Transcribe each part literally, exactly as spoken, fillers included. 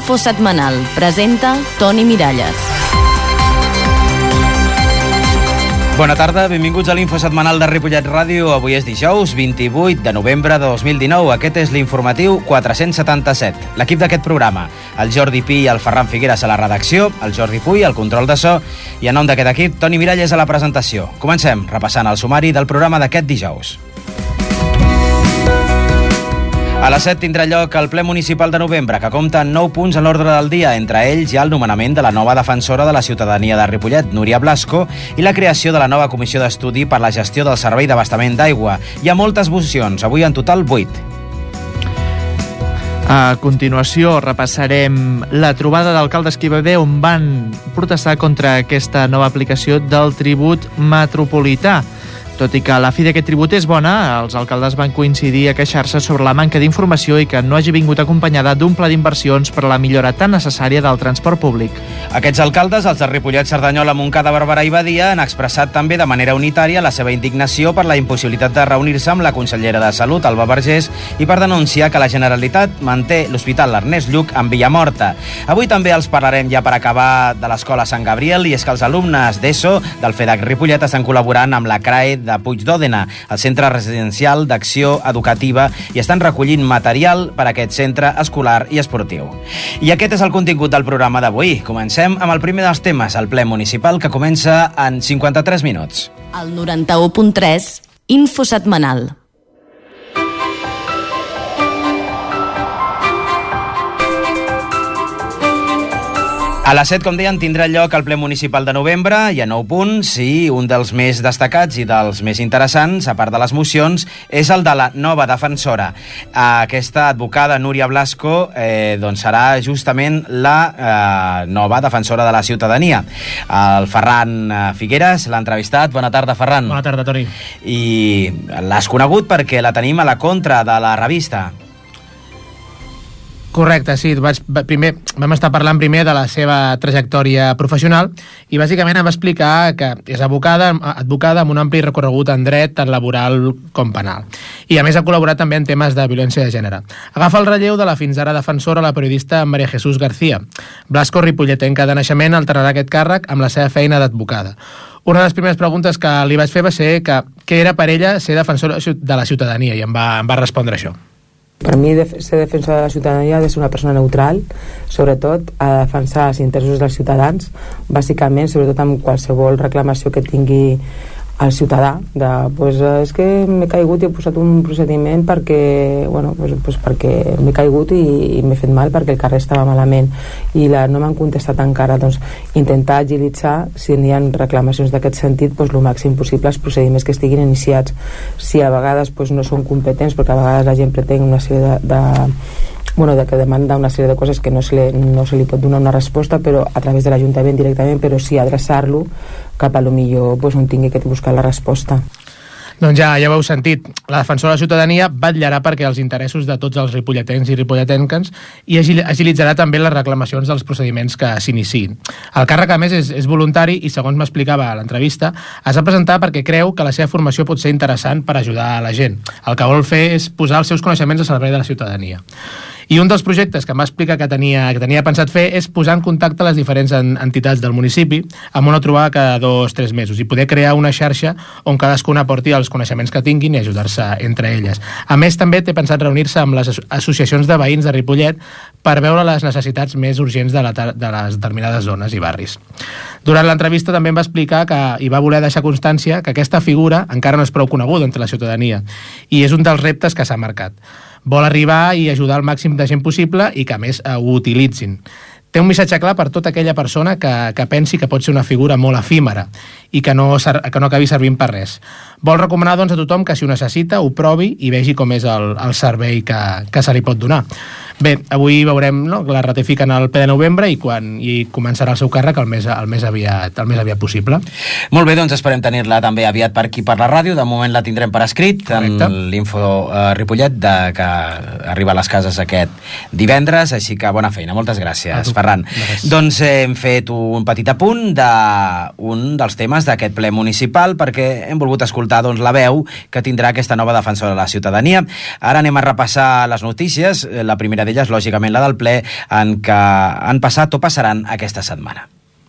Info setmanal. Presenta Toni Miralles. Bona tarda, benvinguts a l'Info setmanal de Ripollet Ràdio. Avui és dijous, vint-i-vuit de novembre de dos mil dinou. Aquest és l'informatiu quatre-cents setanta-set. L'equip d'aquest programa, el Jordi Pi i el Ferran Figueres a la redacció, el Jordi Puy al control de so i en nom d'aquest equip, Toni Miralles a la presentació. Comencem repassant el sumari del programa d'aquest dijous. A les set tindrà lloc el ple municipal de novembre, que compta amb nou punts en l'ordre del dia. Entre ells hi ha el nomenament de la nova defensora de la ciutadania de Ripollet, Núria Blasco, i la creació de la nova comissió d'estudi per la gestió del servei d'abastament d'aigua. Hi ha moltes mocions, avui en total vuit. A continuació repassarem la trobada d'alcaldes que hi va haver on van protestar contra aquesta nova aplicació del tribut metropolità. Tot i que la fi d'aquest tribut és bona, els alcaldes van coincidir a queixar-se sobre la manca d'informació i que no hagi vingut acompanyada d'un pla d'inversions per a la millora tan necessària del transport públic. Aquests alcaldes, els de Ripollet, Cerdanyola, Montcada, Barberà i Badia, han expressat també de manera unitària la seva indignació per la impossibilitat de reunir-se amb la consellera de Salut, Alba Vergés, i per denunciar que la Generalitat manté l'Hospital Ernest Lluch en Villamorta. Avui també els parlarem, ja per acabar, de l'Escola Sant Gabriel, i és que els alumnes d'ESO del FEDAC Ripollet estan col·laborant amb la C R A E de Puigdòdena, el Centre Residencial d'Acció Educativa, i estan recollint material per a aquest centre escolar i esportiu. I aquest és el contingut del programa d'avui. Comencem amb el primer dels temes, el ple municipal, que comença en cinquanta-tres minuts. El noranta-u punt tres, Info setmanal. A les set, com deien, tindrà lloc el ple municipal de novembre. Hi ha nou punts i un dels més destacats i dels més interessants, a part de les mocions, és el de la nova defensora. Aquesta advocada, Núria Blasco, eh, doncs serà justament la eh, nova defensora de la ciutadania. El Ferran Figueres l'ha entrevistat. Bona tarda, Ferran. Bona tarda, Toni. I l'has conegut perquè la tenim a la contra de la revista. Correcte, sí. Vaig, primer, vam estar parlant primer de la seva trajectòria professional i bàsicament em va explicar que és advocada, advocada amb un ampli recorregut en dret tant laboral com penal. I a més ha col·laborat també en temes de violència de gènere. Agafa el relleu de la fins ara defensora, la periodista Maria Jesús García. Blasco, ripolletenca de naixement, alternarà aquest càrrec amb la seva feina d'advocada. Una de les primeres preguntes que li vaig fer va ser que, què era per ella ser defensora de la ciutadania, i em va, em va respondre això. Per mi, ser defensor de la ciutadania ha de ser una persona neutral, sobretot a defensar els interessos dels ciutadans, bàsicament, sobretot amb qualsevol reclamació que tingui el ciutadà, de, pues, és que m'he caigut i he posat un procediment perquè, bueno, pues, pues perquè m'he caigut i, i m'he fet mal perquè el carrer estava malament i la, no m'han contestat encara. Doncs intentar agilitzar, si n'hi ha reclamacions d'aquest sentit, pues, el màxim possible els procediments que estiguin iniciats. Si a vegades pues, no són competents, perquè a vegades la gent pretén una sèrie de, de bueno, de que demanda una sèrie de coses que no se, li, no se li pot donar una resposta, però a través de l'Ajuntament directament, però sí adreçar-lo cap a lo millor pues, on tingui que buscar la resposta. Doncs ja, ja ho heu sentit. La defensora de la ciutadania vetllarà perquè els interessos de tots els ripolletens i ripolletenques i agilitzarà també les reclamacions dels procediments que s'iniciïn. El càrrec, a més, és, és voluntari i, segons m'explicava a l'entrevista, es va presentar perquè creu que la seva formació pot ser interessant per ajudar a la gent. El que vol fer és posar els seus coneixements al servei de la ciutadania. I un dels projectes que em va explicar que tenia, que tenia pensat fer és posar en contacte les diferents entitats del municipi amb una trobada cada dos o tres mesos i poder crear una xarxa on cadascuna aporti els coneixements que tinguin i ajudar-se entre elles. A més, també té pensat reunir-se amb les associacions de veïns de Ripollet per veure les necessitats més urgents de, la, de les determinades zones i barris. Durant l'entrevista també em va explicar que hi va voler deixar constància que aquesta figura encara no és prou coneguda entre la ciutadania i és un dels reptes que s'ha marcat. Vol arribar i ajudar al màxim de gent possible i que, a més, ho utilitzin. Té un missatge clar per tota aquella persona que, que pensi que pot ser una figura molt efímera i que no, que no acabi servint per res. Vol recomanar doncs, a tothom que, si ho necessita, ho provi i vegi com és el, el servei que, que se li pot donar. Bé, avui veurem, no?, que la ratifiquen el ple de novembre i quan i començarà el seu càrrec el més, el més, aviat, el més aviat possible. Molt bé, doncs esperem tenir-la també aviat per aquí per la ràdio. De moment la tindrem per escrit. Correcte. En l'Info uh, Ripollet, de, que arriba a les cases aquest divendres, així que bona feina. Moltes gràcies, Ferran. Gràcies. Doncs eh, hem fet un petit apunt d'un dels temes d'aquest ple municipal perquè hem volgut escoltar doncs, la veu que tindrà aquesta nova defensora de la ciutadania. Ara anem a repassar les notícies. La primera d'elles, lògicament la del ple, en què han passat o passaran aquesta setmana.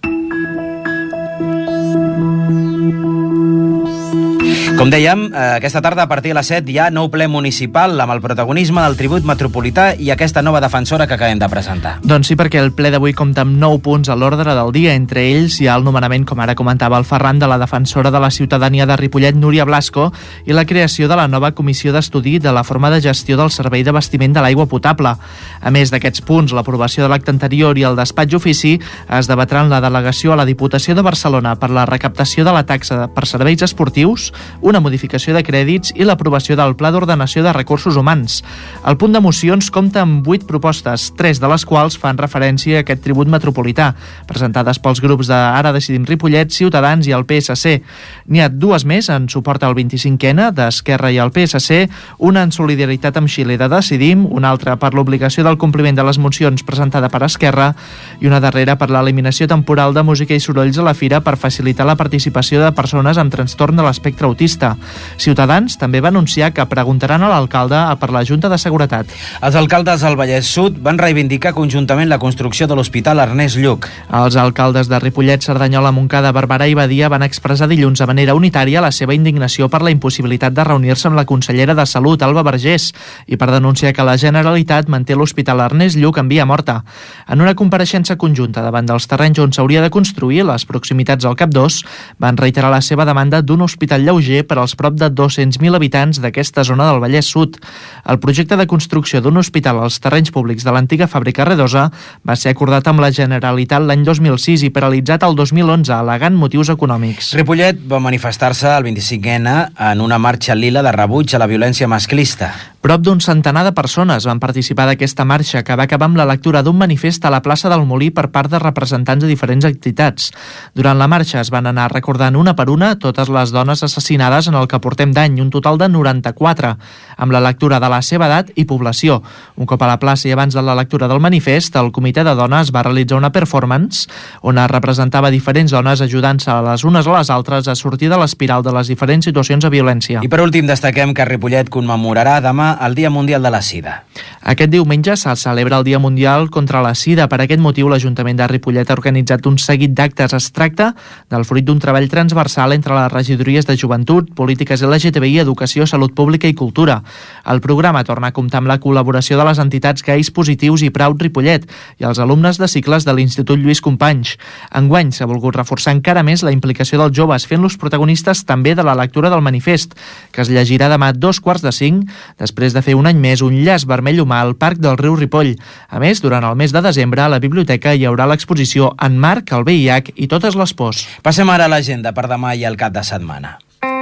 Com dèiem, aquesta tarda a partir de les set hi ha nou ple municipal amb el protagonisme del tribut metropolità i aquesta nova defensora que acabem de presentar. Doncs sí, perquè el ple d'avui compta amb nou punts a l'ordre del dia. Entre ells hi ha el nomenament, com ara comentava el Ferran, de la defensora de la ciutadania de Ripollet, Núria Blasco, i la creació de la nova comissió d'estudi de la forma de gestió del servei d'abastiment de l'aigua potable. A més d'aquests punts, l'aprovació de l'acte anterior i el despatx ofici es debatran la delegació a la Diputació de Barcelona per la recaptació de la taxa per serveis esportius, una modificació de crèdits i l'aprovació del Pla d'Ordenació de Recursos Humans. El punt de mocions compta amb vuit propostes, tres de les quals fan referència a aquest tribut metropolità, presentades pels grups de Ara Decidim Ripollet, Ciutadans i el P S C. N'hi ha dues més en suport al vint-i-cinc ena d'Esquerra i el P S C, una en solidaritat amb Xile de Decidim, una altra per l'obligació del compliment de les mocions presentada per Esquerra i una darrera per l'eliminació temporal de música i sorolls a la fira per facilitar la participació de persones amb trastorn de l'espectre autista. Ciutadans també va anunciar que preguntaran a l'alcalde per la Junta de Seguretat. Els alcaldes del Vallès Sud van reivindicar conjuntament la construcció de l'Hospital Ernest Lluch. Els alcaldes de Ripollet, Cerdanyola, Montcada, Barberà i Badia van expressar dilluns de manera unitària la seva indignació per la impossibilitat de reunir-se amb la consellera de Salut, Alba Vergés, i per denunciar que la Generalitat manté l'Hospital Ernest Lluch en via morta. En una compareixença conjunta davant dels terrenys on s'hauria de construir, les proximitats al Cap dos, van reiterar la seva demanda d'un hospital lleuger per als prop de dos-cents mil habitants d'aquesta zona del Vallès Sud. El projecte de construcció d'un hospital als terrenys públics de l'antiga fàbrica Redosa va ser acordat amb la Generalitat l'any dos mil sis i paralitzat el dos mil onze, al·legant motius econòmics. Ripollet va manifestar-se el vint-i-cinc ena en una marxa lila de rebuig a la violència masclista. Prop d'un centenar de persones van participar d'aquesta marxa, que va acabar amb la lectura d'un manifest a la plaça del Molí per part de representants de diferents entitats. Durant la marxa es van anar recordant una per una totes les dones assassinades en el que portem d'any, un total de noranta-quatre, amb la lectura de la seva edat i població. Un cop a la plaça i abans de la lectura del manifest, el Comitè de Dones va realitzar una performance on es representava diferents dones ajudant-se a les unes a les altres a sortir de l'espiral de les diferents situacions de violència. I per últim destaquem que Ripollet commemorarà demà el Dia Mundial de la Sida. Aquest diumenge se celebra el Dia Mundial contra la Sida. Per aquest motiu, l'Ajuntament de Ripollet ha organitzat un seguit d'actes. Es tracta del fruit d'un treball transversal entre les regidories de Joventut, Polítiques L G T B I, Educació, Salut Pública i Cultura. El programa torna a comptar amb la col·laboració de les entitats Gais Positius i Proud Ripollet i els alumnes de cicles de l'Institut Lluís Companys. Enguany s'ha volgut reforçar encara més la implicació dels joves, fent-los protagonistes també de la lectura del manifest, que es llegirà demà a dos quarts de cinc, després de fer un any més un llaç vermell humà al Parc del Riu Ripoll. A més, durant el mes de desembre, a la biblioteca hi haurà l'exposició En Marc, el V I H i totes les pors. Passem ara a l'agenda per demà i el cap de setmana.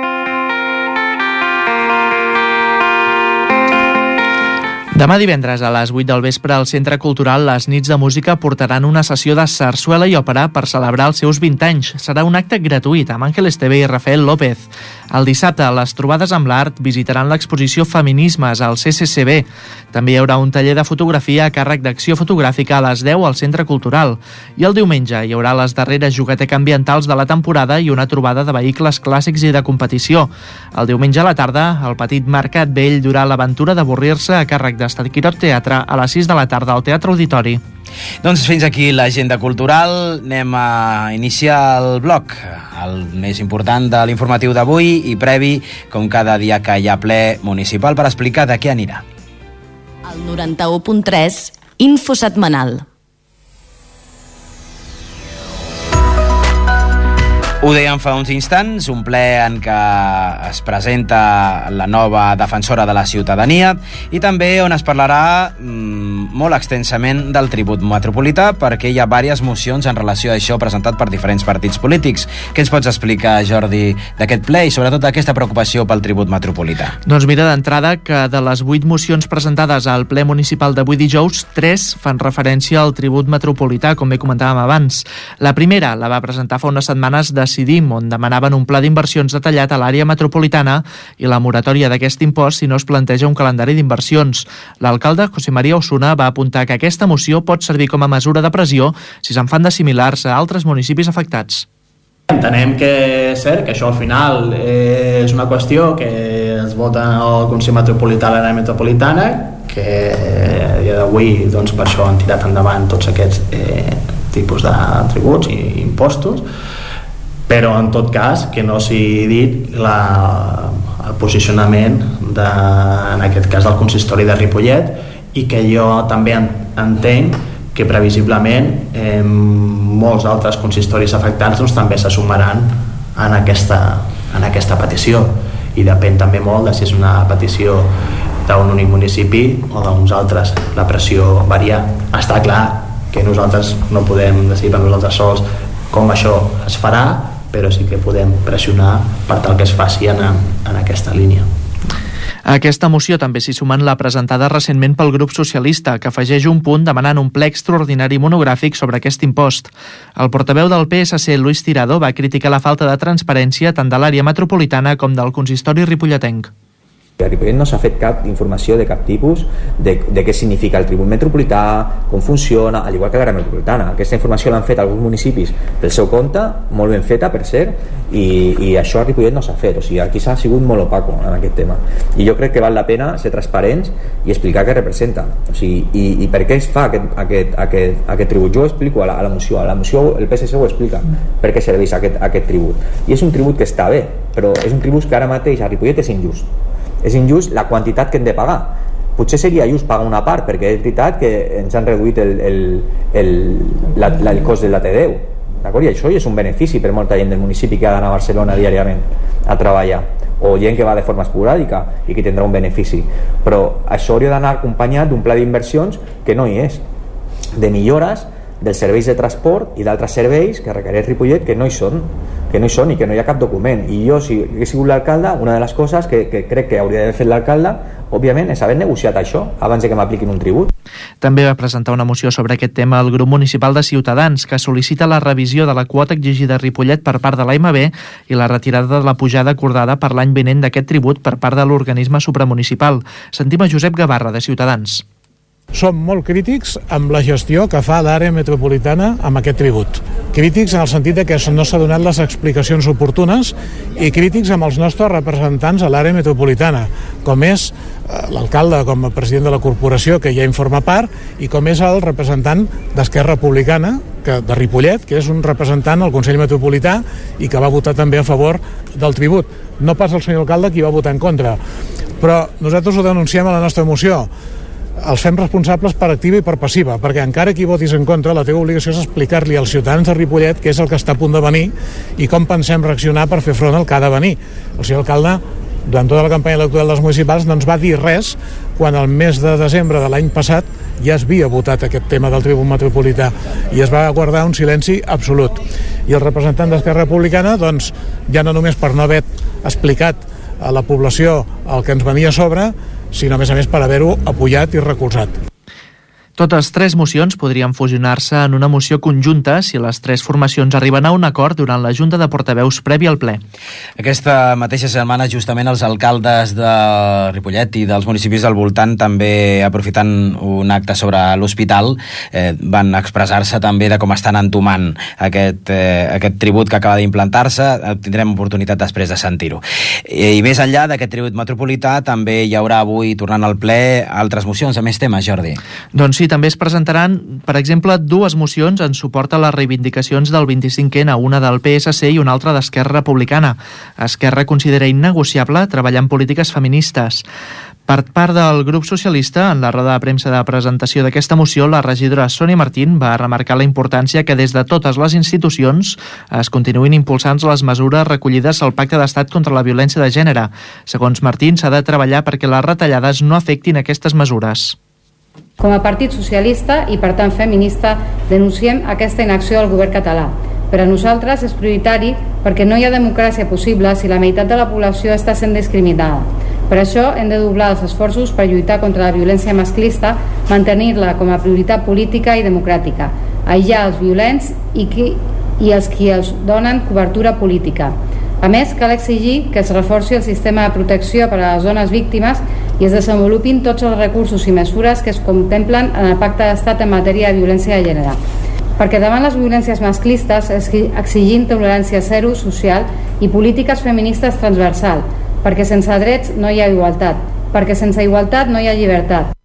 Demà divendres a les vuit del vespre al Centre Cultural les nits de música portaran una sessió de sarsuela i òpera per celebrar els seus vint anys. Serà un acte gratuït amb Àngel Esteve i Rafael López. El dissabte, a les trobades amb l'art visitaran l'exposició Feminismes al C C C B. També hi haurà un taller de fotografia a càrrec d'Acció Fotogràfica a les deu al Centre Cultural. I el diumenge hi haurà les darreres jugueteca ambientals de la temporada i una trobada de vehicles clàssics i de competició. El diumenge a la tarda, el petit Mercat Vell durà l'aventura d'avorrir-se a càrrec de Quirot Teatre a les sis de la tarda al Teatre Auditori. Doncs fins aquí l'agenda cultural. Anem a iniciar el bloc, el més important de l'informatiu d'avui i previ, com cada dia que hi ha ple municipal, per explicar de què anirà. El noranta-u punt tres, Info Setmanal. Ho dèiem fa uns instants, un ple en què es presenta la nova defensora de la ciutadania i també on es parlarà mmm, molt extensament del tribut metropolità, perquè hi ha diverses mocions en relació a això presentat per diferents partits polítics. Què ens pots explicar, Jordi, d'aquest ple i sobretot d'aquesta preocupació pel tribut metropolità? Doncs mira, d'entrada, que de les vuit mocions presentades al ple municipal d'avui dijous, tres fan referència al tribut metropolità, com bé comentàvem abans. La primera la va presentar fa unes setmanes de Decidim, on demanaven un pla d'inversions detallat a l'àrea metropolitana i la moratòria d'aquest impost si no es planteja un calendari d'inversions. L'alcalde, José María Osuna, va apuntar que aquesta moció pot servir com a mesura de pressió si se'n fan de similars a altres municipis afectats. Entenem que és cert que això al final és una qüestió que es vota al Consell Metropolità de l'àrea metropolitana, que que a dia d'avui doncs, per això han tirat endavant tots aquests eh, tipus de tributs i impostos, però en tot cas que no sigui dit la, el posicionament de, en aquest cas del consistori de Ripollet, i que jo també entenc que previsiblement eh, molts altres consistoris afectats doncs, també se sumaran en aquesta, en aquesta petició, i depèn també molt de si és una petició d'un únic municipi o d'uns altres. La pressió varia. Està clar que nosaltres no podem decidir per nosaltres sols com això es farà, però sí que podem pressionar per tal que es faci en, en aquesta línia. A aquesta moció també s'hi sumen la presentada recentment pel grup socialista, que afegeix un punt demanant un ple extraordinari monogràfic sobre aquest impost. El portaveu del P S C, Luis Tirado, va criticar la falta de transparència tant de l'àrea metropolitana com del consistori ripolletenc. A Ripollet no s'ha fet cap informació de cap tipus de, de què significa el tribut metropolità, com funciona, al igual que l'àrea metropolitana. Aquesta informació l'han fet alguns municipis pel seu compte, molt ben feta, per cert, i, i això a Ripollet no s'ha fet. O sigui, aquí s'ha sigut molt opaco en aquest tema. I jo crec que val la pena ser transparents i explicar què representa. O sigui, i, i per què es fa aquest, aquest, aquest, aquest tribut. Jo ho explico a la, a la moció. A la moció el P S C ho explica per què serveix aquest, aquest tribut. I és un tribut que està bé, però és un tribut que ara mateix a Ripollet és injust. És injust la quantitat que hem de pagar. Potser seria just pagar una part, perquè és veritat que ens han reduït el, el, el, la, la, el cost de la T deu, d'acord? I això és un benefici per molta gent del municipi que ha d'anar a Barcelona diàriament a treballar, o gent que va de forma esporàdica i que tindrà un benefici. Però això hauria d'anar acompanyat d'un pla d'inversions que no hi és, de millores dels serveis de transport i d'altres serveis que requereix Ripollet que no hi són, que no hi són i que no hi ha cap document. I jo, si hagués sigut l'alcalde, una de les coses que, que crec que hauria d'haver fet l'alcalde, òbviament, és haver negociat això abans de que m'apliquin un tribut. També va presentar una moció sobre aquest tema el grup municipal de Ciutadans, que sol·licita la revisió de la quota exigida a Ripollet per part de l'A M B i la retirada de la pujada acordada per l'any vinent d'aquest tribut per part de l'organisme supramunicipal. Sentim a Josep Gavarra, de Ciutadans. Som molt crítics amb la gestió que fa l'àrea metropolitana amb aquest tribut. Crítics en el sentit de que no s'ha donat les explicacions oportunes i crítics amb els nostres representants a l'àrea metropolitana, com és l'alcalde com a president de la corporació, que ja en forma part, i com és el representant d'Esquerra Republicana, que, de Ripollet, que és un representant al Consell Metropolità i que va votar també a favor del tribut. No pas el senyor alcalde, qui va votar en contra. Però nosaltres ho denunciem a la nostra moció. Els fem responsables per activa i per passiva, perquè encara que hi votis en contra, la teva obligació és explicar-li als ciutadans de Ripollet què és el que està a punt de venir i com pensem reaccionar per fer front al que ha de venir. El senyor alcalde, durant tota la campanya electoral dels municipals, no ens va dir res quan el mes de desembre de l'any passat ja es havia votat aquest tema del tribut metropolità i es va guardar un silenci absolut. I el representant d'Esquerra Republicana, doncs, ja no només per no haver explicat a la població el que ens venia a sobre, sinó a més a més per haver-ho apoyat i recolzat. Totes tres mocions podrien fusionar-se en una moció conjunta si les tres formacions arriben a un acord durant la Junta de Portaveus previ al ple. Aquesta mateixa setmana, justament, els alcaldes de Ripollet i dels municipis del voltant, també aprofitant un acte sobre l'hospital, eh, van expressar-se també de com estan entomant aquest, eh, aquest tribut que acaba d'implantar-se. Tindrem oportunitat després de sentir-ho. I més enllà d'aquest tribut metropolità, també hi haurà avui, tornant al ple, altres mocions a més temes, Jordi. Doncs sí, també es presentaran, per exemple, dues mocions en suport a les reivindicacions del vint-i-cinc ena, una del P S C i una altra d'Esquerra Republicana. Esquerra considera innegociable treballar en polítiques feministes. Per part del grup socialista, en la roda de premsa de presentació d'aquesta moció, la regidora Sònia Martín va remarcar la importància que des de totes les institucions es continuïn impulsant les mesures recollides al Pacte d'Estat contra la violència de gènere. Segons Martín, s'ha de treballar perquè les retallades no afectin aquestes mesures. Com a Partit Socialista i, per tant, feminista, denunciem aquesta inacció del govern català. Per a nosaltres és prioritari perquè no hi ha democràcia possible si la meitat de la població està sent discriminada. Per això hem de doblar els esforços per lluitar contra la violència masclista, mantenir-la com a prioritat política i democràtica, aïllar els violents i, qui, i els qui els donen cobertura política. A més, cal exigir que es reforci el sistema de protecció per a les dones víctimes i es desenvolupin tots els recursos i mesures que es contemplen en el Pacte d'Estat en matèria de violència de gènere. Perquè davant les violències masclistes exigim tolerància zero social i polítiques feministes transversal, perquè sense drets no hi ha igualtat, perquè sense igualtat no hi ha llibertat.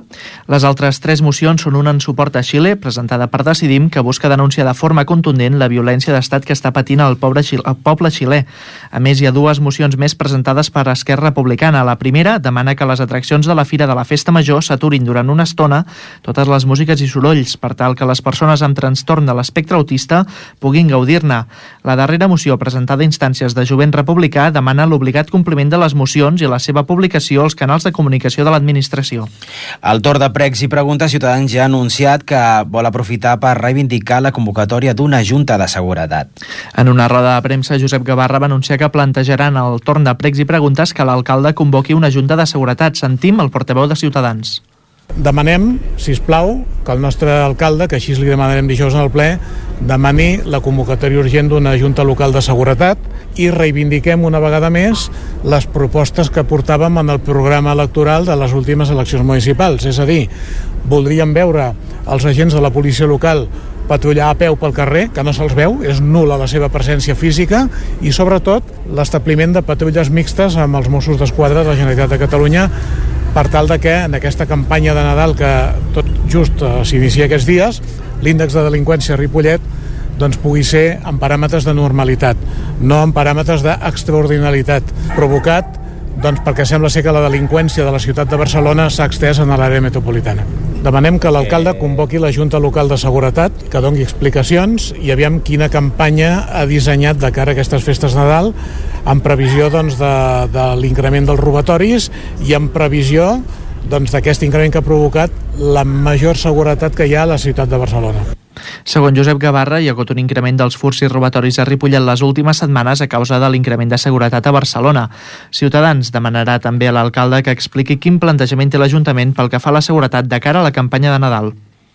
Les altres tres mocions són una en suport a Xile, presentada per Decidim, que busca denunciar de forma contundent la violència d'estat que està patint el pobre xil el poble xilè. A més, hi ha dues mocions més presentades per Esquerra Republicana. La primera demana que les atraccions de la Fira de la Festa Major s'aturin durant una estona totes les músiques i sorolls, per tal que les persones amb trastorn de l'espectre autista puguin gaudir-ne. La darrera moció, presentada a instàncies de Jovent Republicà, demana l'obligat compliment de les mocions i la seva publicació als canals de comunicació de l'administració. Al torn de pregs i preguntes, Ciutadans ja ha anunciat que vol aprofitar per reivindicar la convocatòria d'una junta de seguretat. En una roda de premsa, Josep Gavarra va anunciar que plantejaran al torn de pregs i preguntes que l'alcalde convoqui una junta de seguretat. Sentim el portaveu de Ciutadans. Demanem, si us plau, que el nostre alcalde, que així li demanarem dijous en el ple, demani la convocatòria urgent d'una Junta Local de Seguretat i reivindiquem una vegada més les propostes que portàvem en el programa electoral de les últimes eleccions municipals. És a dir, voldríem veure els agents de la policia local patrullar a peu pel carrer, que no se'ls veu, és nul·la la seva presència física, i sobretot l'establiment de patrulles mixtes amb els Mossos d'Esquadra de la Generalitat de Catalunya, per tal de que en aquesta campanya de Nadal que tot just eh, s'inicia aquests dies, l'índex de delinqüència a Ripollet doncs pugui ser en paràmetres de normalitat, no en paràmetres d'extraordinalitat, provocat doncs perquè sembla ser que la delinqüència de la ciutat de Barcelona s'ha extès en l'àrea metropolitana. Demanem que l'alcalde convoqui la Junta Local de Seguretat, que doni explicacions i aviam quina campanya ha dissenyat de cara a aquestes festes de Nadal, en previsió doncs, de, de l'increment dels robatoris i en previsió doncs, d'aquest increment que ha provocat la major seguretat que hi ha a la ciutat de Barcelona. Segons Josep Gavarra, hi ha hagut un increment dels furts i robatoris a Ripollet les últimes setmanes a causa de l'increment de seguretat a Barcelona. Ciutadans demanarà també a l'alcalde que expliqui quin plantejament té l'Ajuntament pel que fa a la seguretat de cara a la campanya de Nadal.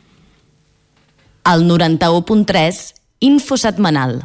El noranta-u punt tres, Info Setmanal.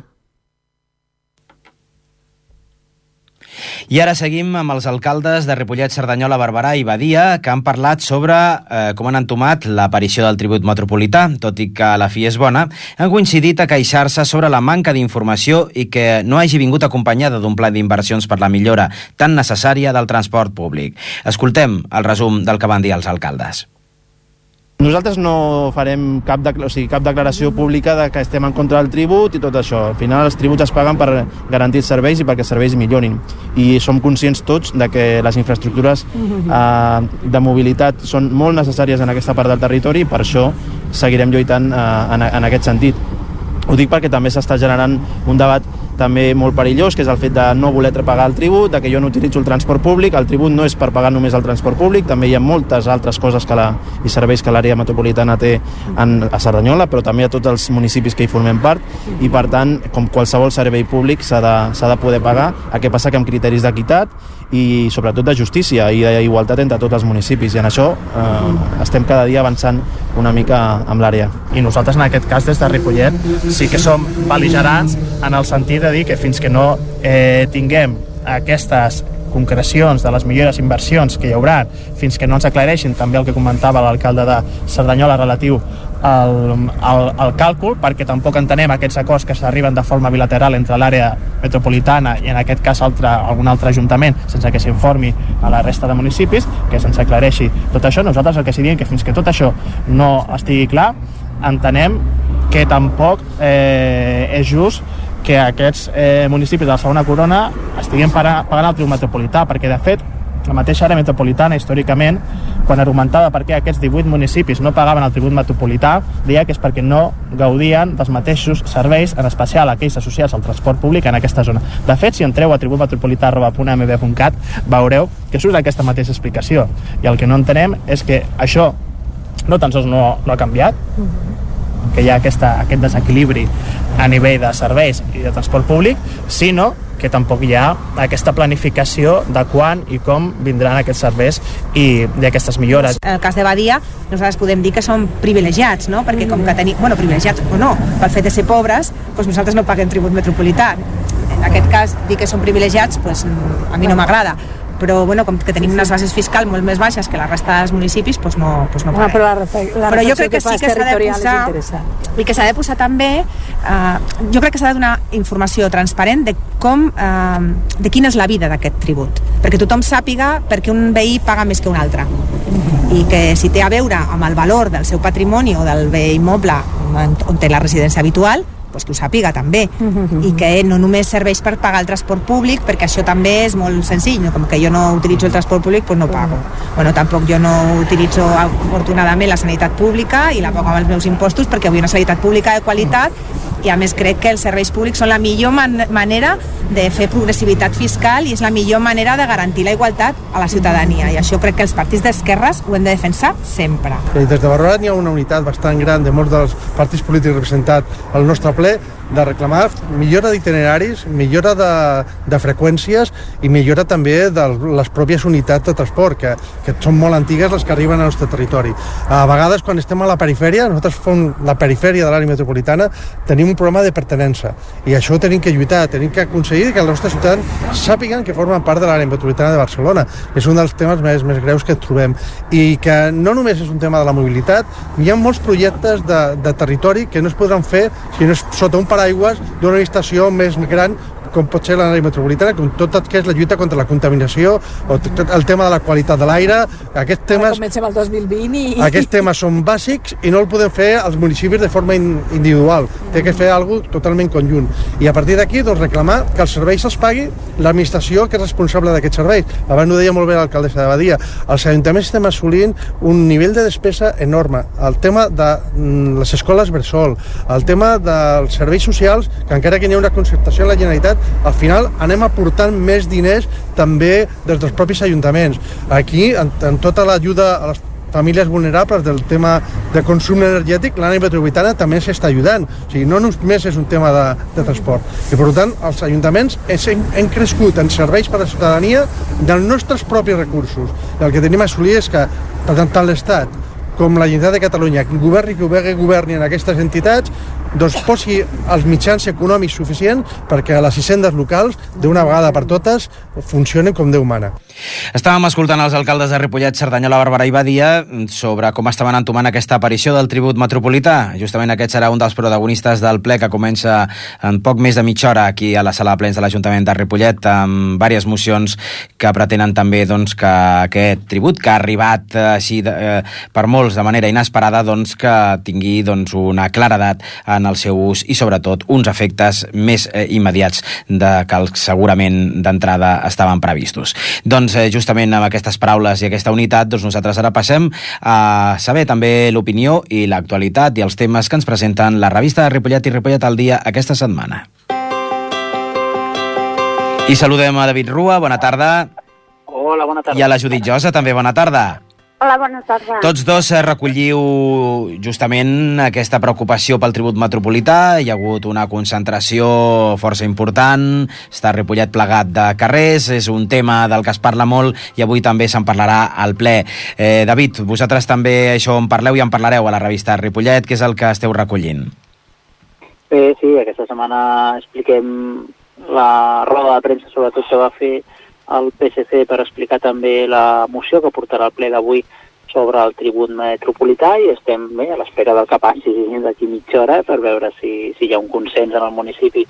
I ara seguim amb els alcaldes de Ripollet, Cerdanyola, Barberà i Badia, que han parlat sobre eh, com han entomat l'aparició del tribut metropolità. Tot i que la fi és bona, han coincidit a queixar-se sobre la manca d'informació i que no hagi vingut acompanyada d'un pla d'inversions per la millora tan necessària del transport públic. Escoltem el resum del que van dir els alcaldes. Nosaltres no farem cap, de, o sigui, cap declaració pública de que estem en contra del tribut i tot això. Al final els tributs es paguen per garantir els serveis i perquè els serveis millorin. I som conscients tots de que les infraestructures eh, de mobilitat són molt necessàries en aquesta part del territori i per això seguirem lluitant eh, en, en aquest sentit. Ho dic perquè també s'està generant un debat també molt perillós, que és el fet de no voler pagar el tribut, de que jo no utilitzo el transport públic. El tribut no és per pagar només el transport públic, també hi ha moltes altres coses que la, i serveis que l'àrea metropolitana té en, a Cerdanyola, però també a tots els municipis que hi formem part, i per tant, com qualsevol servei públic, s'ha de, s'ha de poder pagar. El que passa que amb criteris d'equitat i sobretot de justícia i d'igualtat entre tots els municipis, i en això eh, estem cada dia avançant una mica amb l'àrea. I nosaltres en aquest cas des de Ripollet sí que som bel·ligerants en el sentit de dir que fins que no eh, tinguem aquestes concrecions de les millores inversions que hi haurà, fins que no ens aclareixin també el que comentava l'alcalde de Cerdanyola relatiu al, al, al càlcul, perquè tampoc entenem aquests acords que s'arriben de forma bilateral entre l'àrea metropolitana i en aquest cas altre, algun altre ajuntament sense que s'informi a la resta de municipis, que se'ns aclareixi tot això. Nosaltres el que sí diem que fins que tot això no estigui clar, entenem que tampoc eh, és just que aquests eh, municipis de la segona corona estiguin pagant el tribut metropolità, perquè de fet la mateixa àrea metropolitana històricament, quan argumentava per què aquests divuit municipis no pagaven el tribut metropolità, deia que és perquè no gaudien dels mateixos serveis, en especial aquells associats al transport públic en aquesta zona. De fet, si entreu a tribut metropolità arroba punt m b punt cat, veureu que surt aquesta mateixa explicació, i el que no entenem és que això no tan sols no, no ha canviat, que hi ha aquesta, aquest desequilibri a nivell de serveis i de transport públic, sinó que tampoc hi ha aquesta planificació de quan i com vindran aquests serveis i d'aquestes millores. En el cas de Badia, nosaltres podem dir que som privilegiats, no? Perquè com que tenim, bueno, privilegiats o no, pel fet de ser pobres, doncs nosaltres no paguem tribut metropolità. En aquest cas, dir que som privilegiats, doncs, a mi no m'agrada. Però bueno, com que tenim unes bases fiscals molt més baixes que la resta dels municipis, doncs no, doncs no paguem. Ah, però la, la però jo crec que, que sí que s'ha de posar, i que s'ha de posar també, eh, jo crec que s'ha de donar informació transparent de com, eh, de quina és la vida d'aquest tribut, perquè tothom sàpiga perquè un veí paga més que un altre. i que si té a veure amb el valor del seu patrimoni o del bé immoble on té la residència habitual, pues que ho sàpiga també, uh-huh. i que no només serveix per pagar el transport públic, perquè això també és molt senzill, no? Com que jo no utilitzo el transport públic, pues no pago. Bueno, tampoc jo no utilitzo afortunadament la sanitat pública i la pago amb els meus impostos perquè vull una sanitat pública de qualitat, i a més crec que els serveis públics són la millor man- manera de fer progressivitat fiscal i és la millor manera de garantir la igualtat a la ciutadania, i això crec que els partits d'esquerres ho hem de defensar sempre. Des de Barcelona hi ha una unitat bastant gran de molts dels partits polítics representats al nostre ple de reclamar millora d'itineraris, millora de, de freqüències i millora també de les pròpies unitats de transport, que, que són molt antigues les que arriben al nostre territori. A vegades, quan estem a la perifèria, nosaltres fem la perifèria de l'àrea metropolitana, tenim un problema de pertinença, i això tenim que lluitar, tenim que aconseguir que els nostres ciutadans sàpiguen que formen part de l'àrea metropolitana de Barcelona. És un dels temes més, més greus que trobem, i que no només és un tema de la mobilitat, hi ha molts projectes de, de territori que no es podran fer si no és sota un paraigües d'una estació més gran com pot ser l'àrea metropolitana, com tot el que és la lluita contra la contaminació, o tot el tema de la qualitat de l'aire. Aquests temes, comencem el dos mil vint i... aquests temes són bàsics i no el podem fer als municipis de forma in, individual. Té que fer alguna cosa totalment conjunt. I a partir d'aquí, doncs, reclamar que els serveis els pagui l'administració que és responsable d'aquests serveis. Abans ho deia molt bé l'alcaldessa de Badia. Els ajuntaments estem assolint un nivell de despesa enorme. El tema de les escoles bressol, el tema dels serveis socials, que encara que hi ha una concertació en la Generalitat, al final anem aportant més diners també des dels propis ajuntaments. Aquí, en, en tota l'ajuda a les famílies vulnerables del tema de consum energètic, l'àrea metropolitana també s'està ajudant. O sigui, no només és un tema de, de transport. I, per tant, els ajuntaments hem, hem crescut en serveis per a la ciutadania dels nostres propis recursos. I el que tenim a assolir és que, per tant, tant l'Estat com la Generalitat de Catalunya, qui governi, qui governi, governi en aquestes entitats, doncs posi els mitjans econòmics suficients perquè les hisendes locals, d'una vegada per totes, funcionen com Déu mana. Estàvem escoltant els alcaldes de Ripollet, Cerdanyola, Barberà i Badia sobre com estaven entomant aquesta aparició del tribut metropolità. Justament aquest serà un dels protagonistes del ple que comença en poc més de mitja hora aquí a la sala de plens de l'Ajuntament de Ripollet, amb diverses mocions que pretenen també doncs, que aquest tribut, que ha arribat així de, eh, per molts de manera inesperada, doncs, que tingui doncs, una claredat en el seu ús i sobretot uns efectes més eh, immediats de que els segurament d'entrada estaven previstos. Doncs eh, justament amb aquestes paraules i aquesta unitat, doncs nosaltres ara passem a saber també l'opinió i l'actualitat i els temes que ens presenten la revista de Ripollet i Ripollet al dia aquesta setmana. I saludem a David Rua, bona tarda. Hola, bona tarda. I a la Judit Josa, també bona tarda. Hola, bona tarda. Tots dos recolliu justament aquesta preocupació pel tribut metropolità. Hi ha hagut una concentració força important, està Ripollet plegat de carrers, és un tema del que es parla molt i avui també se'n parlarà al ple. Eh, David, vosaltres també això en parleu i en parlareu a la revista Ripollet, que és el que esteu recollint. Bé, sí, aquesta setmana expliquem la roda de premsa, sobretot que va fer el P S C per explicar també la moció que portarà al ple d'avui sobre el tribut metropolità i estem bé a l'espera del que passi d'aquí mitja hora per veure si, si hi ha un consens en el municipi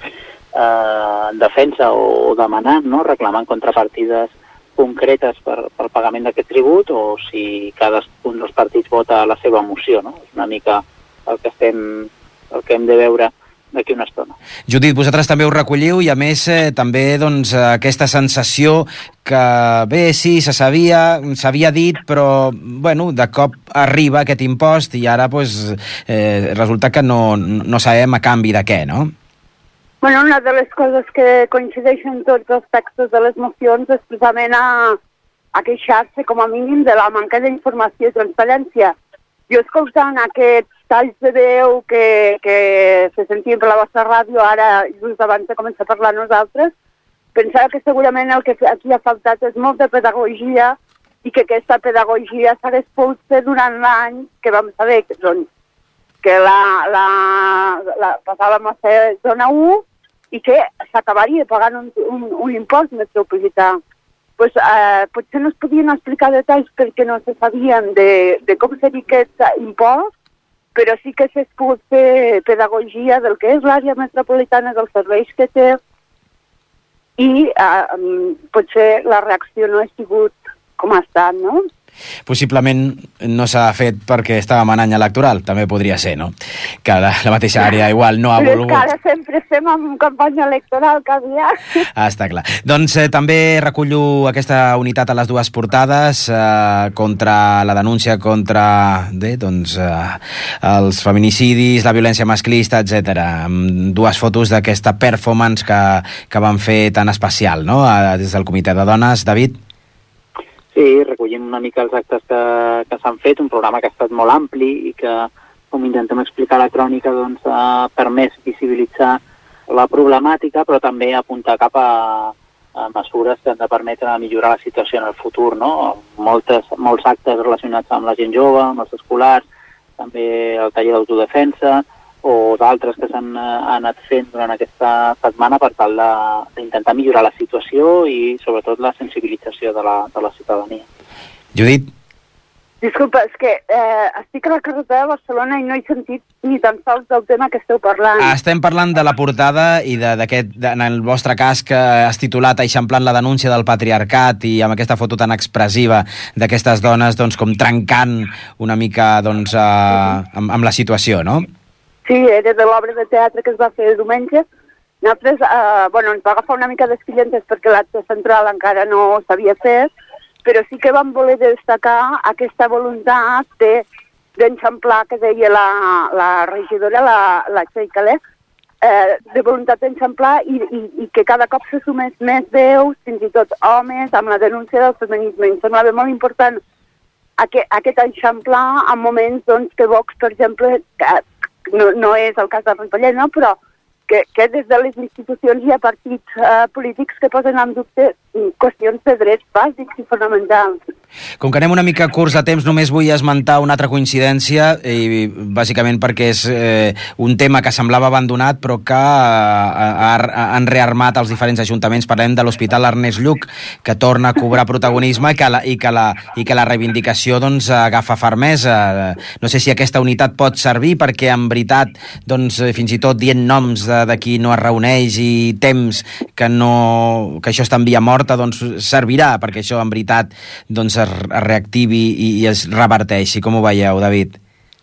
eh, en defensa o demanant, no? reclamant contrapartides concretes per, per pagament d'aquest tribut o si cadascun dels partits vota la seva moció. No? És una mica el que, estem, el que hem de veure d'aquí una estona. Judit, vosaltres també ho recolliu i a més eh, també doncs, aquesta sensació que bé, sí, se sabia, s'havia dit, però bueno, de cop arriba aquest impost i ara pues, eh, resulta que no, no sabem a canvi de què, no? Bueno, una de les coses que coincideixen tots els textos de les mocions és precisament a, a queixar-se com a mínim de la manca d'informació i transparència. Jo escoltant aquests talls de veu que, que se sentien per la vostra ràdio ara, just abans de començar a parlar nosaltres, pensava que segurament el que aquí ha faltat és molta pedagogia i que aquesta pedagogia s'hagués pogut fer durant l'any que vam saber que, doncs, que la, la, la passàvem a ser zona u i que s'acabaria pagant un, un, un impost metropolità. Pues, eh, potser no es podien explicar detalls perquè no se sabien de, de com seria aquest impost, però sí que s'ha pogut fer pedagogia del que és l'àrea metropolitana, dels serveis que té, i eh, potser la reacció no ha sigut com ha estat, no? Possiblement no s'ha fet perquè estàvem en any electoral, també podria ser, no? Que la, la mateixa àrea igual no ha Però volgut... és que ara sempre estem en campanya electoral, cada dia. Ah, està clar. Doncs eh, també recullo aquesta unitat a les dues portades eh, contra la denúncia contra bé, doncs, eh, els feminicidis, la violència masclista, etcètera. Amb dues fotos d'aquesta performance que, que van fer tan especial, no?, a, des del Comitè de Dones. David? Sí, recollim una mica els actes que, que s'han fet, un programa que ha estat molt ampli i que, com intentem explicar a la crònica, doncs, ha permès visibilitzar la problemàtica, però també apuntar cap a, a mesures que han de permetre millorar la situació en el futur, no? Moltes, molts actes relacionats amb la gent jove, amb els escolars, també el taller d'autodefensa, o d'altres que s'han anat fent durant aquesta setmana per tal d'intentar millorar la situació i sobretot la sensibilització de la, de la ciutadania. Judit? Disculpa, és que eh, estic a la carretera de Barcelona i no he sentit ni tan sols del tema que esteu parlant. Estem parlant de la portada i d'aquest, en el vostre cas, que has titulat eixamplant la denúncia del patriarcat i amb aquesta foto tan expressiva d'aquestes dones doncs, com trencant una mica doncs, eh, amb, amb la situació, no? Sí, era de l'obra de teatre que es va fer diumenge. Nosaltres, eh, bueno, ens va agafar una mica d'esquillentes perquè l'acte central encara no s'havia fet, però sí que vam voler destacar aquesta voluntat de d'enxamplar, que deia la, la regidora, la, la Txell Calé, eh, de voluntat d'enxamplar i, i, i que cada cop se sumés més veus, fins i tot homes, amb la denúncia del feminisme. Em semblava molt important aquest, aquest enxamplar en moments doncs, que Vox, per exemple, que, No, no és el cas de Ripollet, no? Però que, que des de les institucions hi ha partits eh, polítics que posen en dubte qüestions de drets bàsics i fonamentals. Com que anem una mica curts de temps, només vull esmentar una altra coincidència, i bàsicament perquè és eh, un tema que semblava abandonat, però que eh, han rearmat els diferents ajuntaments. Parlem de l'Hospital Ernest Lluch, que torna a cobrar protagonisme i que la, i que la, i que la reivindicació doncs, agafa fermesa. No sé si aquesta unitat pot servir perquè, en veritat, doncs, fins i tot dient noms de, de qui no es reuneix i temps que, no, que això està en via morta, doncs servirà perquè això, en veritat, doncs, es reactivi i, i es reverteixi. Com ho veieu, David?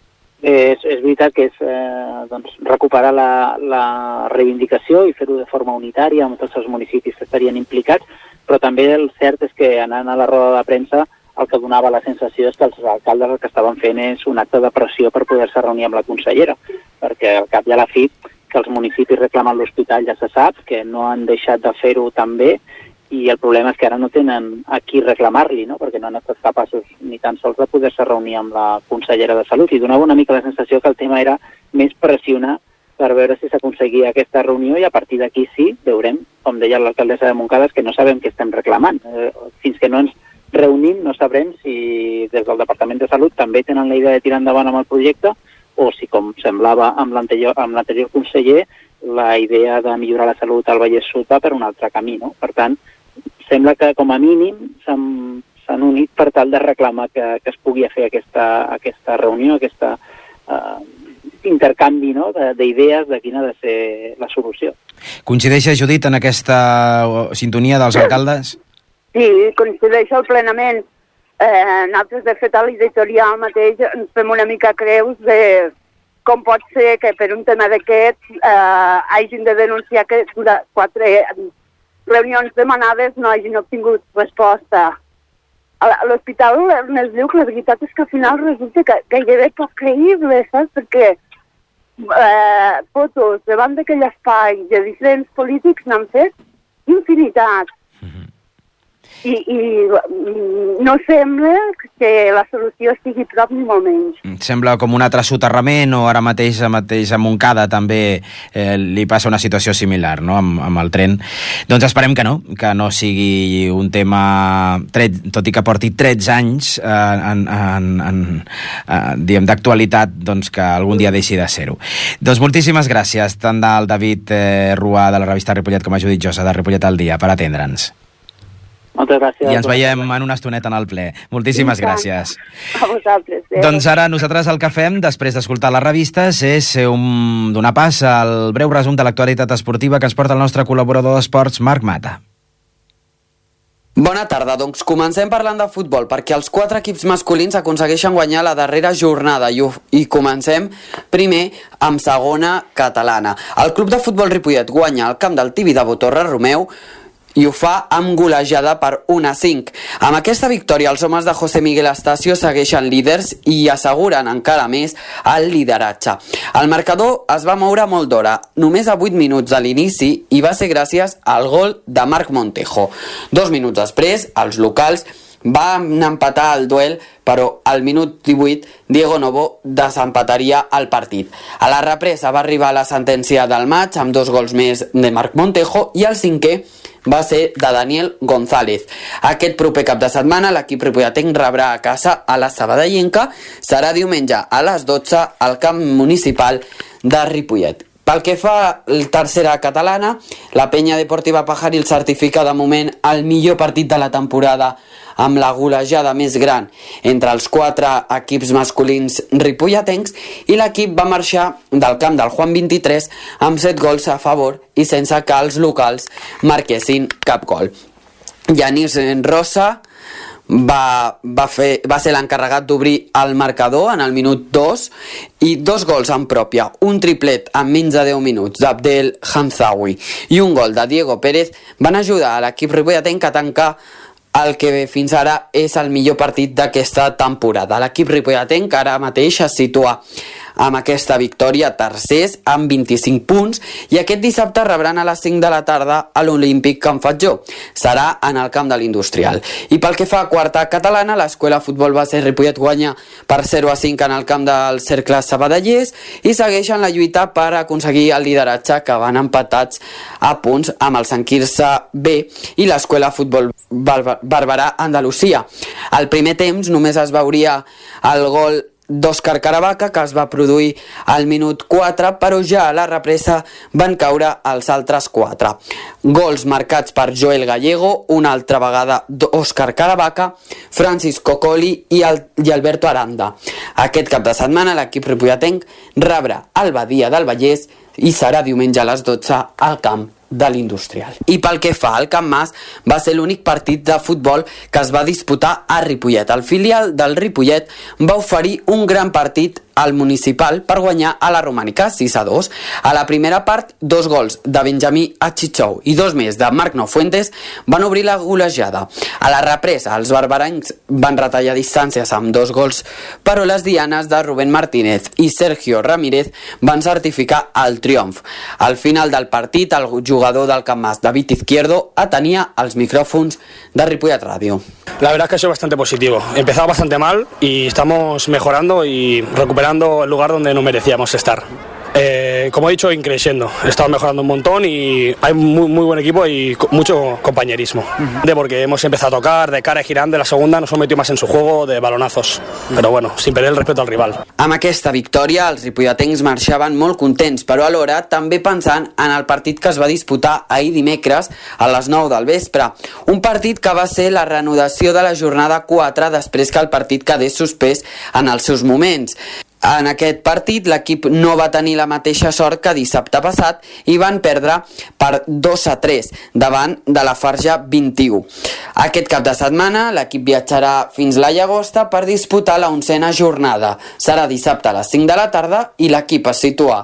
És, és veritat que és eh, doncs, recuperar la, la reivindicació i fer-ho de forma unitària amb tots els municipis que estarien implicats, però també el cert és que anant a la roda de premsa el que donava la sensació és que els alcaldes el que estaven fent és un acte de pressió per poder-se reunir amb la consellera, perquè al cap i a la fi que els municipis reclamen l'hospital ja se sap, que no han deixat de fer-ho també, i el problema és que ara no tenen a qui reclamar-li, no? Perquè no han estat capaços ni tan sols de poder-se reunir amb la consellera de Salut, i donava una mica la sensació que el tema era més pressionar per veure si s'aconseguia aquesta reunió, i a partir d'aquí sí, veurem, com deia l'alcaldessa de Montcada, que no sabem què estem reclamant. Eh, fins que no ens reunim no sabrem si des del Departament de Salut també tenen la idea de tirar endavant amb el projecte, o si, com semblava amb l'anterior amb l'anterior conseller, la idea de millorar la salut al Vallès Sud va per un altre camí, no? Per tant, sembla que com a mínim s'han unit per tal de reclamar que, que es pugui fer aquesta, aquesta reunió, aquesta uh, intercanvi, no?, d'idees de, de quina ha de ser la solució. Coincideixes, Judit, en aquesta sintonia dels alcaldes? Sí, coincideixo plenament. Eh, nosaltres, de fet, a l'editorial mateix ens fem una mica creus de com pot ser que per un tema d'aquests eh, hagin de denunciar que durant quatre reunions demanades no hagin obtingut resposta. A l'Hospital Ernest Lluch, la veritat és que al final resulta que gairebé poc creïble, saps? Perquè eh, fotos davant d'aquell espai de diferents polítics n'han fet infinitat. I, i no sembla que la solució estigui prop ni molt menys. Sembla com un altre soterrament, o ara mateix, mateix a Montcada també eh, li passa una situació similar, no?, amb, amb el tren. Doncs esperem que no, que no sigui un tema, tret, tot i que porti tretze anys eh, en, en, en, eh, diguem, d'actualitat, doncs que algun dia deixi de ser-ho. Doncs moltíssimes gràcies, tant del David eh, Ruà de la revista Ripollet com a Judit Josa de Ripollet al Dia per atendre'ns. Moltes gràcies. I ens veiem en una estoneta en el ple. Moltíssimes gràcies. A vosaltres. Eh? Doncs ara nosaltres el que fem, després d'escoltar les revistes, és un, donar pas al breu resum de l'actualitat esportiva que ens porta el nostre col·laborador d'esports, Marc Mata. Bona tarda, doncs comencem parlant de futbol perquè els quatre equips masculins aconsegueixen guanyar la darrera jornada i, i comencem primer amb segona catalana. El club de futbol Ripollet guanya al camp del Tibidabo Torre Romeu i ho fa amb golejada per un a cinc. Amb aquesta victòria, els homes de José Miguel Astacio segueixen líders i asseguren encara més el lideratge. El marcador es va moure molt d'hora, només a vuit minuts de l'inici, i va ser gràcies al gol de Marc Montejo. Dos minuts després, els locals van empatar el duel, però al minut divuit Diego Novo desempataria el partit. A la represa va arribar la sentència del maig amb dos gols més de Marc Montejo i el cinquè va ser de Daniel González. Aquest proper cap de setmana l'equip ripolletenc rebrà a casa a la Sabadellenca. Serà diumenge a les dotze al camp municipal de Ripollet. Pel que fa a la tercera catalana, la Penya Deportiva Pajaril certifica de moment el millor partit de la temporada amb la golejada més gran entre els quatre equips masculins ripolletencs, i l'equip va marxar del camp del Juan vint-i-tres amb set gols a favor i sense que els locals marquessin cap gol. Yanis Rosa va, va, fer, va ser l'encarregat d'obrir el marcador en el minut dos i dos gols en pròpia, un triplet en menys de deu minuts d'Abdel Hamzawi i un gol de Diego Pérez van ajudar a l'equip ripolletenc a tancar el que fins ara és el millor partit d'aquesta temporada. L'equip ripolletenc ara mateix es situa amb aquesta victòria tercers amb vint-i-cinc punts i aquest dissabte rebran a les cinc de la tarda a l'Olímpic Can Fatjó. Serà en el camp de l'Industrial. I pel que fa a quarta catalana, l'Escola Futbol Base Ripollet guanya per zero a cinc en el camp del Cercle Sabadellers i segueixen la lluita per aconseguir el lideratge, que van empatats a punts amb el Sant Quirze B i l'Escola Futbol Barberà Andalusia. Al primer temps només es veuria el gol d'Òscar Caravaca, que es va produir al minut quatre, però ja a la represa van caure els altres quatre. Gols marcats per Joel Gallego, una altra vegada d'Òscar Caravaca, Francisco Colli i, el, i Alberto Aranda. Aquest cap de setmana l'equip ripolletenc rebrà el Badia del Vallès i serà diumenge a les dotze al camp de l'Industrial. I pel que fa al Camp Mas, va ser l'únic partit de futbol que es va disputar a Ripollet. El filial del Ripollet va oferir un gran partit al municipal per guanyar a la Romànica sis a dos. A la primera part, dos gols de Benjamí Achichou i dos més de Marc Nofuentes van obrir la golejada. A la represa, els barberencs van retallar distàncies amb dos gols, però les dianes de Rubén Martínez i Sergio Ramírez van certificar el triomf. Al final del partit, el jugador del Camp Mas, David Izquierdo, atenia els micrófonos de Ripollet Radio. La verdad es que ha sido bastante positivo. Empezaba bastante mal y estamos mejorando y recuperando el lugar donde no merecíamos estar. Eh, como he dicho, increciendo. Estamos mejorando un montón y hay muy, muy buen equipo y mucho compañerismo. Uh-huh. De porque hemos empezado a tocar de cara y girando, de la segunda nos hemos metido más en su juego de balonazos. Uh-huh. Però bueno, sin perder el respeto al rival. Amb aquesta victòria, els ripolletencs marxaven molt contents, però alhora també pensant en el partit que es va disputar ahir dimecres a les nou del vespre. Un partit que va ser la reanudació de la jornada quatre després que el partit quedés suspès en els seus moments. En aquest partit l'equip no va tenir la mateixa sort que dissabte passat i van perdre per dos a tres davant de la Farja vint-i-u. Aquest cap de setmana l'equip viatjarà fins la Llagosta per disputar la onzena jornada. Serà dissabte a les cinc de la tarda i l'equip es situa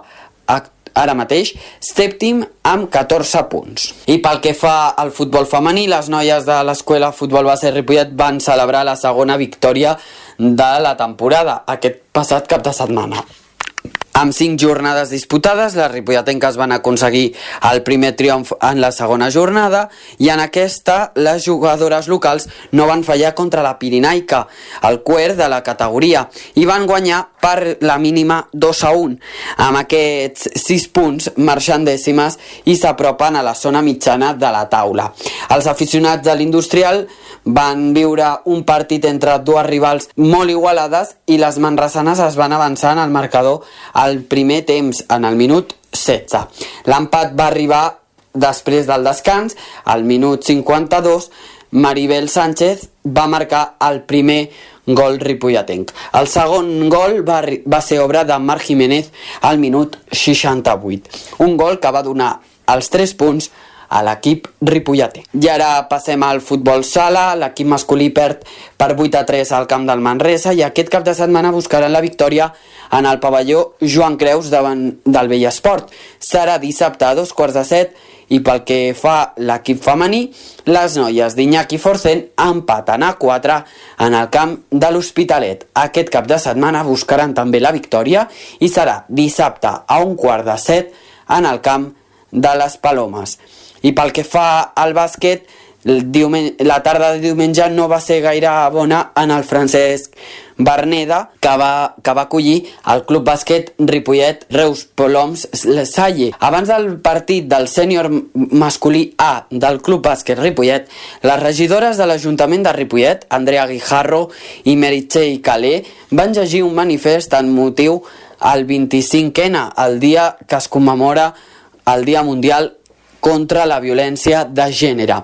ara mateix sèptim amb catorze punts. I pel que fa al futbol femení, les noies de l'Escola Futbol Base Ripollet van celebrar la segona victòria de la temporada aquest passat cap de setmana. Amb cinc jornades disputades, les ripolletenques van aconseguir el primer triomf en la segona jornada i en aquesta les jugadores locals no van fallar contra la Pirinaica, el quart de la categoria, i van guanyar per la mínima dos a un. Amb aquests sis punts marxen dècimes i s'apropen a la zona mitjana de la taula. Els aficionats de l'Industrial van viure un partit entre dues rivals molt igualades i les manresanes es van avançar en el marcador al primer temps, en el minut setze. L'empat va arribar després del descans, al minut cinquanta-dos, Maribel Sánchez va marcar el primer gol ripolletenc. El segon gol va, va ser obra de Marc Jiménez al minut seixanta-vuit. Un gol que va donar els tres punts a l'equip ripolletè. I ara passem al futbol sala. L'equip masculí perd per vuit a tres al camp del Manresa i aquest cap de setmana buscaran la victòria en el pavelló Joan Creus davant del Bellesport. Serà dissabte a dos quarts de set. I pel que fa l'equip femení, les noies d'Iñaki Forcent empaten a quatre en el camp de l'Hospitalet. Aquest cap de setmana buscaran també la victòria i serà dissabte a un quart de set en el camp de les Palomes. I pel que fa al bàsquet, la tarda de diumenge no va ser gaire bona en el Francesc Berneda, que va, que va acollir el Club Bàsquet Ripollet Reus Poloms Salle. Abans del partit del sènior masculí A del Club Bàsquet Ripollet, les regidores de l'Ajuntament de Ripollet, Andrea Guijarro i Meritxell Calé, van llegir un manifest en motiu al vint-i-cinquè, el dia que es commemora el Dia Mundial contra la Violència de Gènere.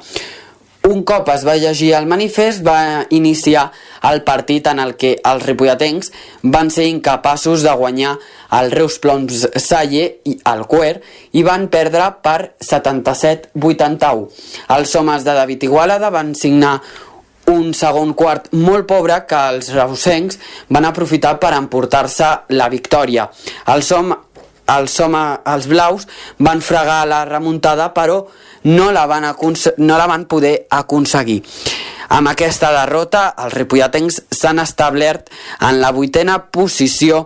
Un cop es va llegir el manifest, va iniciar el partit en el que els ripolletens van ser incapaços de guanyar el Reus Ploms Salle i el Quer i van perdre per setanta-set a vuitanta-u. Els homes de David Igualada van signar un segon quart molt pobre que els reusencs van aprofitar per emportar-se la victòria. Els homes Els, home, els blaus van fregar la remuntada, però no la van, no la van poder aconseguir. Amb aquesta derrota, els ripolletens s'han establert en la vuitena posició,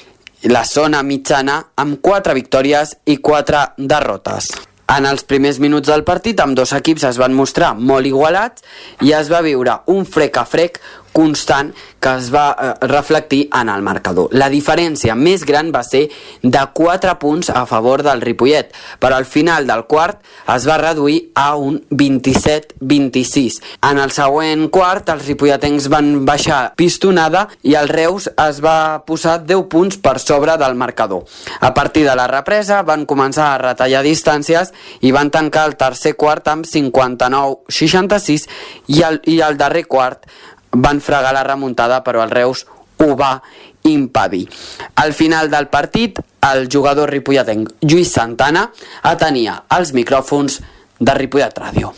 la zona mitjana, amb quatre victòries i quatre derrotes. En els primers minuts del partit, amb dos equips es van mostrar molt igualats i es va viure un frec a frec constant que es va eh, reflectir en el marcador. La diferència més gran va ser de quatre punts a favor del Ripollet, però al final del quart es va reduir a un vint-i-set a vint-i-sis. En el següent quart, els ripolletens van baixar pistonada i el Reus es va posar deu punts per sobre del marcador. A partir de la represa van començar a retallar distàncies i van tancar el tercer quart amb cinquanta-nou a seixanta-sis i el, i el darrer quart van fregar la remuntada, però el Reus ho va impedir. Al final del partit, el jugador ripolletenc Lluís Santana atenia els micròfons de Ripollet Ràdio.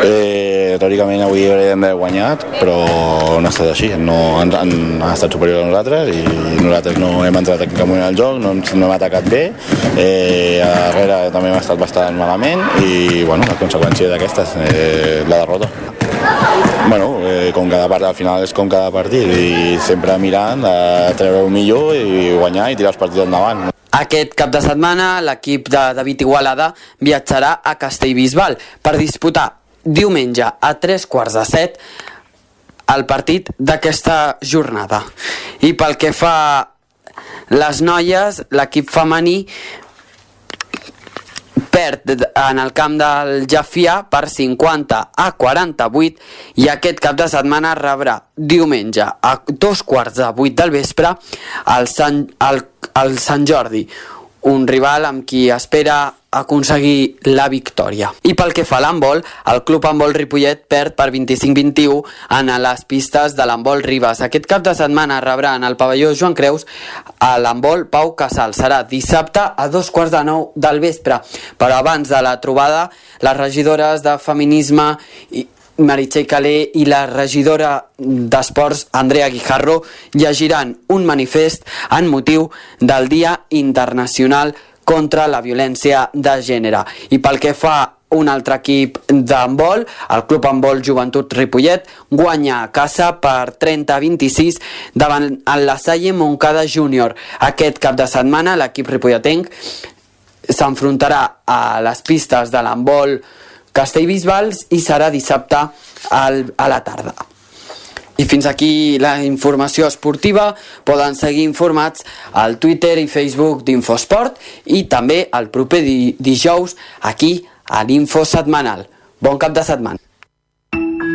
Eh, teòricament avui hauríem d'haver guanyat, però no ha estat així. No, han, han estat superiors a nosaltres i nosaltres no hem entrat en cap moment al joc, no, no hem atacat bé. Eh, a darrere també hem estat bastant malament i bueno, la conseqüència d'aquestes, eh, la derrota. Bueno, eh, com cada part, al final és com cada partit i sempre mirant a treure el millor i guanyar i tirar els partits endavant. Aquest cap de setmana l'equip de David Igualada viatjarà a Castellbisbal per disputar diumenge a tres quarts de set el partit d'aquesta jornada. I pel que fa les noies, l'equip femení perd en el camp del Jafià per cinquanta a quaranta-vuit i aquest cap de setmana rebrà diumenge a dos quarts de vuit del vespre al Sant, al, al Sant Jordi, un rival amb qui espera aconseguir la victòria. I pel que fa a l'handbol, el Club Handbol Ripollet perd per vint-i-cinc a vint-i-u en les pistes de l'handbol Ribes. Aquest cap de setmana rebrà en el pavelló Joan Creus a l'handbol Pau Casal. Serà dissabte a dos quarts de nou del vespre. Però abans de la trobada, les regidores de feminisme i Meritxell Calé i la regidora d'Esports, Andrea Guijarro, llegiran un manifest en motiu del Dia Internacional contra la Violència de Gènere. I pel que fa un altre equip d'handbol, el Club Handbol Joventut Ripollet guanya a casa per trenta a vint-i-sis davant el La Salle Montcada Júnior. Aquest cap de setmana l'equip ripolletenc s'enfrontarà a les pistes de l'handbol Castellbisbal i serà dissabte al, a la tarda. I fins aquí la informació esportiva. Poden seguir informats al Twitter i Facebook d'Infosport i també el proper di dijous aquí a l'Info Setmanal. Bon cap de setmana.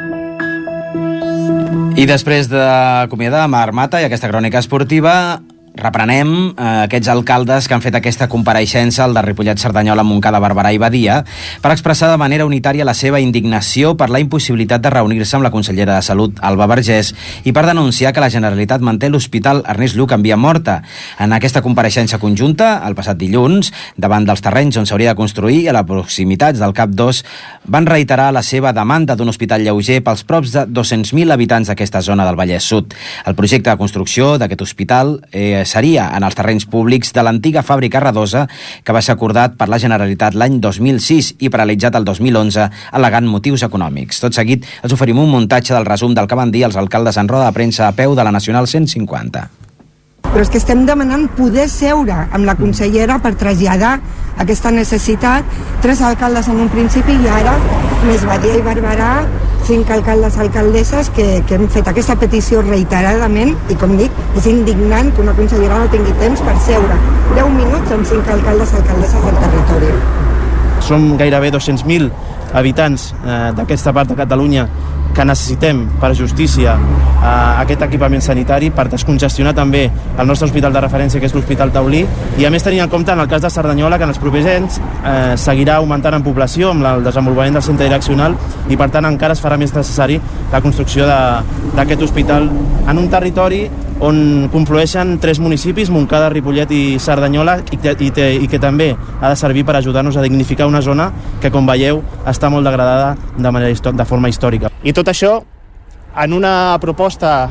I després d'acomiadar Marc Mata i aquesta crònica esportiva, reprenem eh, aquests alcaldes que han fet aquesta compareixença, el de Ripollet, Cerdanyola, Montcada, Barberà i Badia, per expressar de manera unitària la seva indignació per la impossibilitat de reunir-se amb la consellera de Salut, Alba Vergés, i per denunciar que la Generalitat manté l'Hospital Ernest Lluch en via morta. En aquesta compareixença conjunta, el passat dilluns, davant dels terrenys on s'hauria de construir, a les proximitats del Cap dos, van reiterar la seva demanda d'un hospital lleuger pels props de dos-cents mil habitants d'aquesta zona del Vallès Sud. El projecte de construcció d'aquest hospital eh, seria en els terrenys públics de l'antiga fàbrica Radosa, que va ser acordat per la Generalitat l'any dos mil sis i paralitzat el dos mil onze, al·legant motius econòmics. Tot seguit, els oferim un muntatge del resum del que van dir els alcaldes en roda de premsa a peu de la Nacional cent cinquanta. Però és que estem demanant poder seure amb la consellera per traslladar aquesta necessitat. Tres alcaldes en un principi i ara, més Badia i Barberà, cinc alcaldes alcaldesses que, que hem fet aquesta petició reiteradament i, com dic, és indignant que una consellera no tingui temps per seure deu minuts amb cinc alcaldes alcaldesses del territori. Som gairebé dos-cents mil habitants eh, d'aquesta part de Catalunya que necessitem per justícia eh, aquest equipament sanitari per descongestionar també el nostre hospital de referència, que és l'Hospital Taulí, i a més tenint en compte en el cas de Cerdanyola que en els propers anys eh, seguirà augmentant en població amb el desenvolupament del centre direccional i per tant encara es farà més necessari la construcció d'aquest hospital en un territori on conflueixen tres municipis, Montcada, Ripollet i Cerdanyola, i que, i, te, i que també ha de servir per ajudar-nos a dignificar una zona que, com veieu, està molt degradada de, manera, de forma històrica. I tot això en una proposta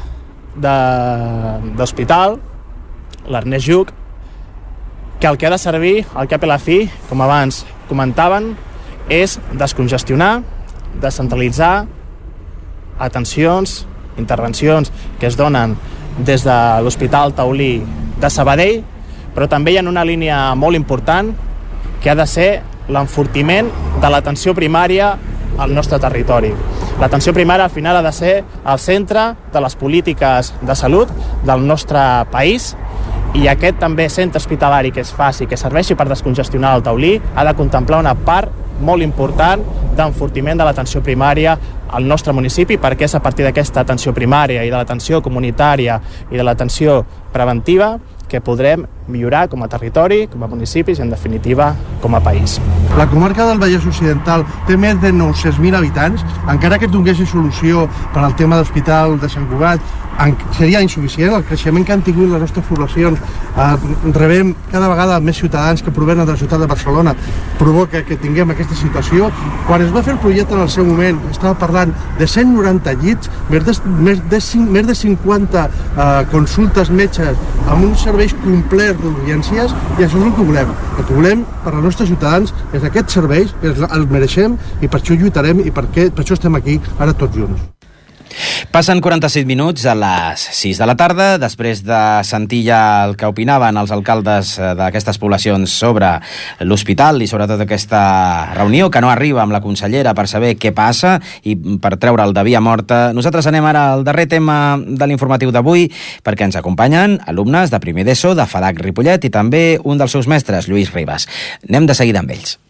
d'hospital, l'Ernest Lluch, que el que ha de servir, al cap i la fi, com abans comentaven, és descongestionar, descentralitzar atencions, intervencions que es donen des de l'Hospital Taulí de Sabadell, però també hi ha una línia molt important que ha de ser l'enfortiment de l'atenció primària al nostre territori. L'atenció primària al final ha de ser el centre de les polítiques de salut del nostre país, i aquest també centre hospitalari que es faci, que serveixi per descongestionar el Taulí, ha de contemplar una part molt important d'enfortiment de l'atenció primària al nostre municipi, perquè és a partir d'aquesta atenció primària i de l'atenció comunitària i de l'atenció preventiva que podrem millorar com a territori, com a municipis i, en definitiva, com a país. La comarca del Vallès Occidental té més de nou-cents mil habitants. Encara que es donés solució per al tema d'hospital de Sant Cugat, seria insuficient. El creixement que han tingut les nostres poblacions, eh, rebem cada vegada més ciutadans que provenen de la ciutat de Barcelona, provoca que tinguem aquesta situació. Quan es va fer el projecte en el seu moment, estava parlant de cent noranta llits, més de, més de, més de cinquanta eh, consultes metges amb uns serveis complets d'urgències, i això és el que volem. El que volem per als nostres ciutadans és aquests serveis, els mereixem i per això lluitarem i per, què, per això estem aquí ara tots junts. Passen quaranta-set minuts a les sis de la tarda, després de sentir ja el que opinaven els alcaldes d'aquestes poblacions sobre l'hospital i sobretot aquesta reunió que no arriba amb la consellera per saber què passa i per treure'l de via morta. Nosaltres anem ara al darrer tema de l'informatiu d'avui, perquè ens acompanyen alumnes de primer d'ESO de FADAC Ripollet i també un dels seus mestres, Lluís Ribas. Anem de seguida amb ells.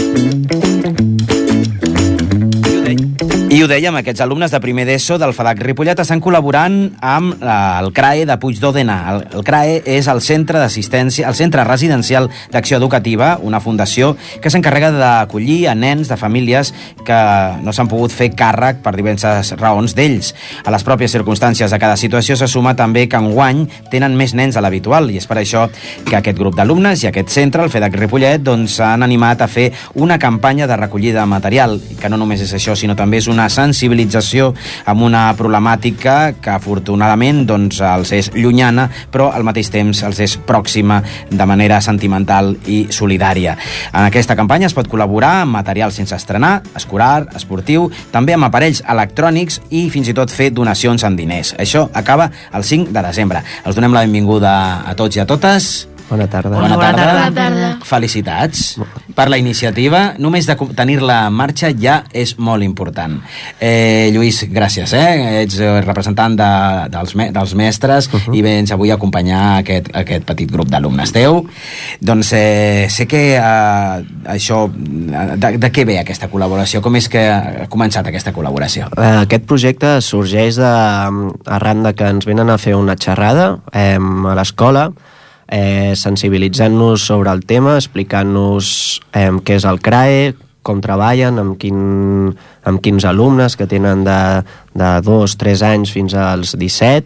I ho dèiem, aquests alumnes de primer d'ESO del FADAC Ripollet estan col·laborant amb el CRAE de Puig d'Òdena. El, el CRAE és el Centre d'Assistència, el Centre Residencial d'Acció Educativa, una fundació que s'encarrega d'acollir a nens de famílies que no s'han pogut fer càrrec per diverses raons d'ells. A les pròpies circumstàncies de cada situació se suma també que enguany tenen més nens a l'habitual, i és per això que aquest grup d'alumnes i aquest centre, el FADAC Ripollet, doncs s'han animat a fer una campanya de recollida de material, que no només és això, sinó també és una una sensibilització amb una problemàtica que afortunadament doncs, els és llunyana, però al mateix temps els és pròxima de manera sentimental i solidària. En aquesta campanya es pot col·laborar amb material sense estrenar, escolar, esportiu, també amb aparells electrònics i fins i tot fer donacions en diners. Això acaba el cinc de desembre. Els donem la benvinguda a tots i a totes. Bona tarda. Bona tarda. Bona tarda. Felicitats per la iniciativa. Només de tenir-la en marxa ja és molt important. Eh, Lluís, gràcies. Eh? Ets representant de, dels, me, dels mestres uh -huh. i vens avui a acompanyar aquest, aquest petit grup d'alumnes teu. Doncs eh, sé que eh, això... De, de què ve aquesta col·laboració? Com és que ha començat aquesta col·laboració? Aquest projecte sorgeix de, arran de que ens venen a fer una xerrada eh, a l'escola, eh, sensibilitzant-nos sobre el tema, explicant-nos eh, què és el C R A E, com treballen, amb, quin, amb quins alumnes que tenen de, de dos, tres anys fins als disset,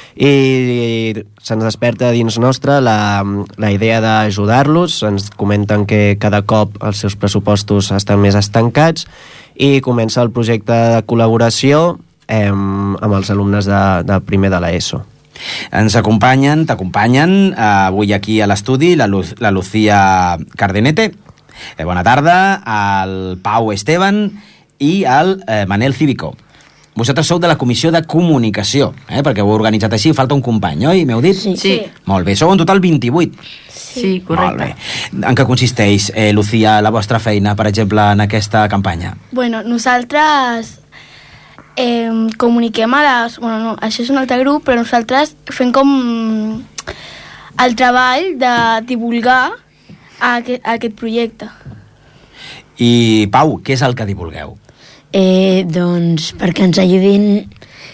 i se'ns desperta dins nostre la, la idea d'ajudar-los. Ens comenten que cada cop els seus pressupostos estan més estancats i comença el projecte de col·laboració eh, amb els alumnes de, de primer de l'ESO. Ens acompanyen, t'acompanyen eh, avui aquí a l'estudi la, Lu la Lucía Cardenete, eh, bona tarda, el Pau Esteban i el eh, Manel Cívico. Vosaltres sou de la Comissió de Comunicació, eh, perquè ho heu organitzat així, falta un company, oi? M'heu dit? Sí. sí. Molt bé, sou en total vint-i-vuit. Sí, correcte. Molt bé. En què consisteix, eh, Lucía, la vostra feina, per exemple, en aquesta campanya? Bueno, nosaltres eh, comuniquem a les... Bueno, no, això és un altre grup, però nosaltres fem com el treball de divulgar aquest, aquest projecte. I, Pau, què és el que divulgueu? Eh, doncs perquè ens ajudin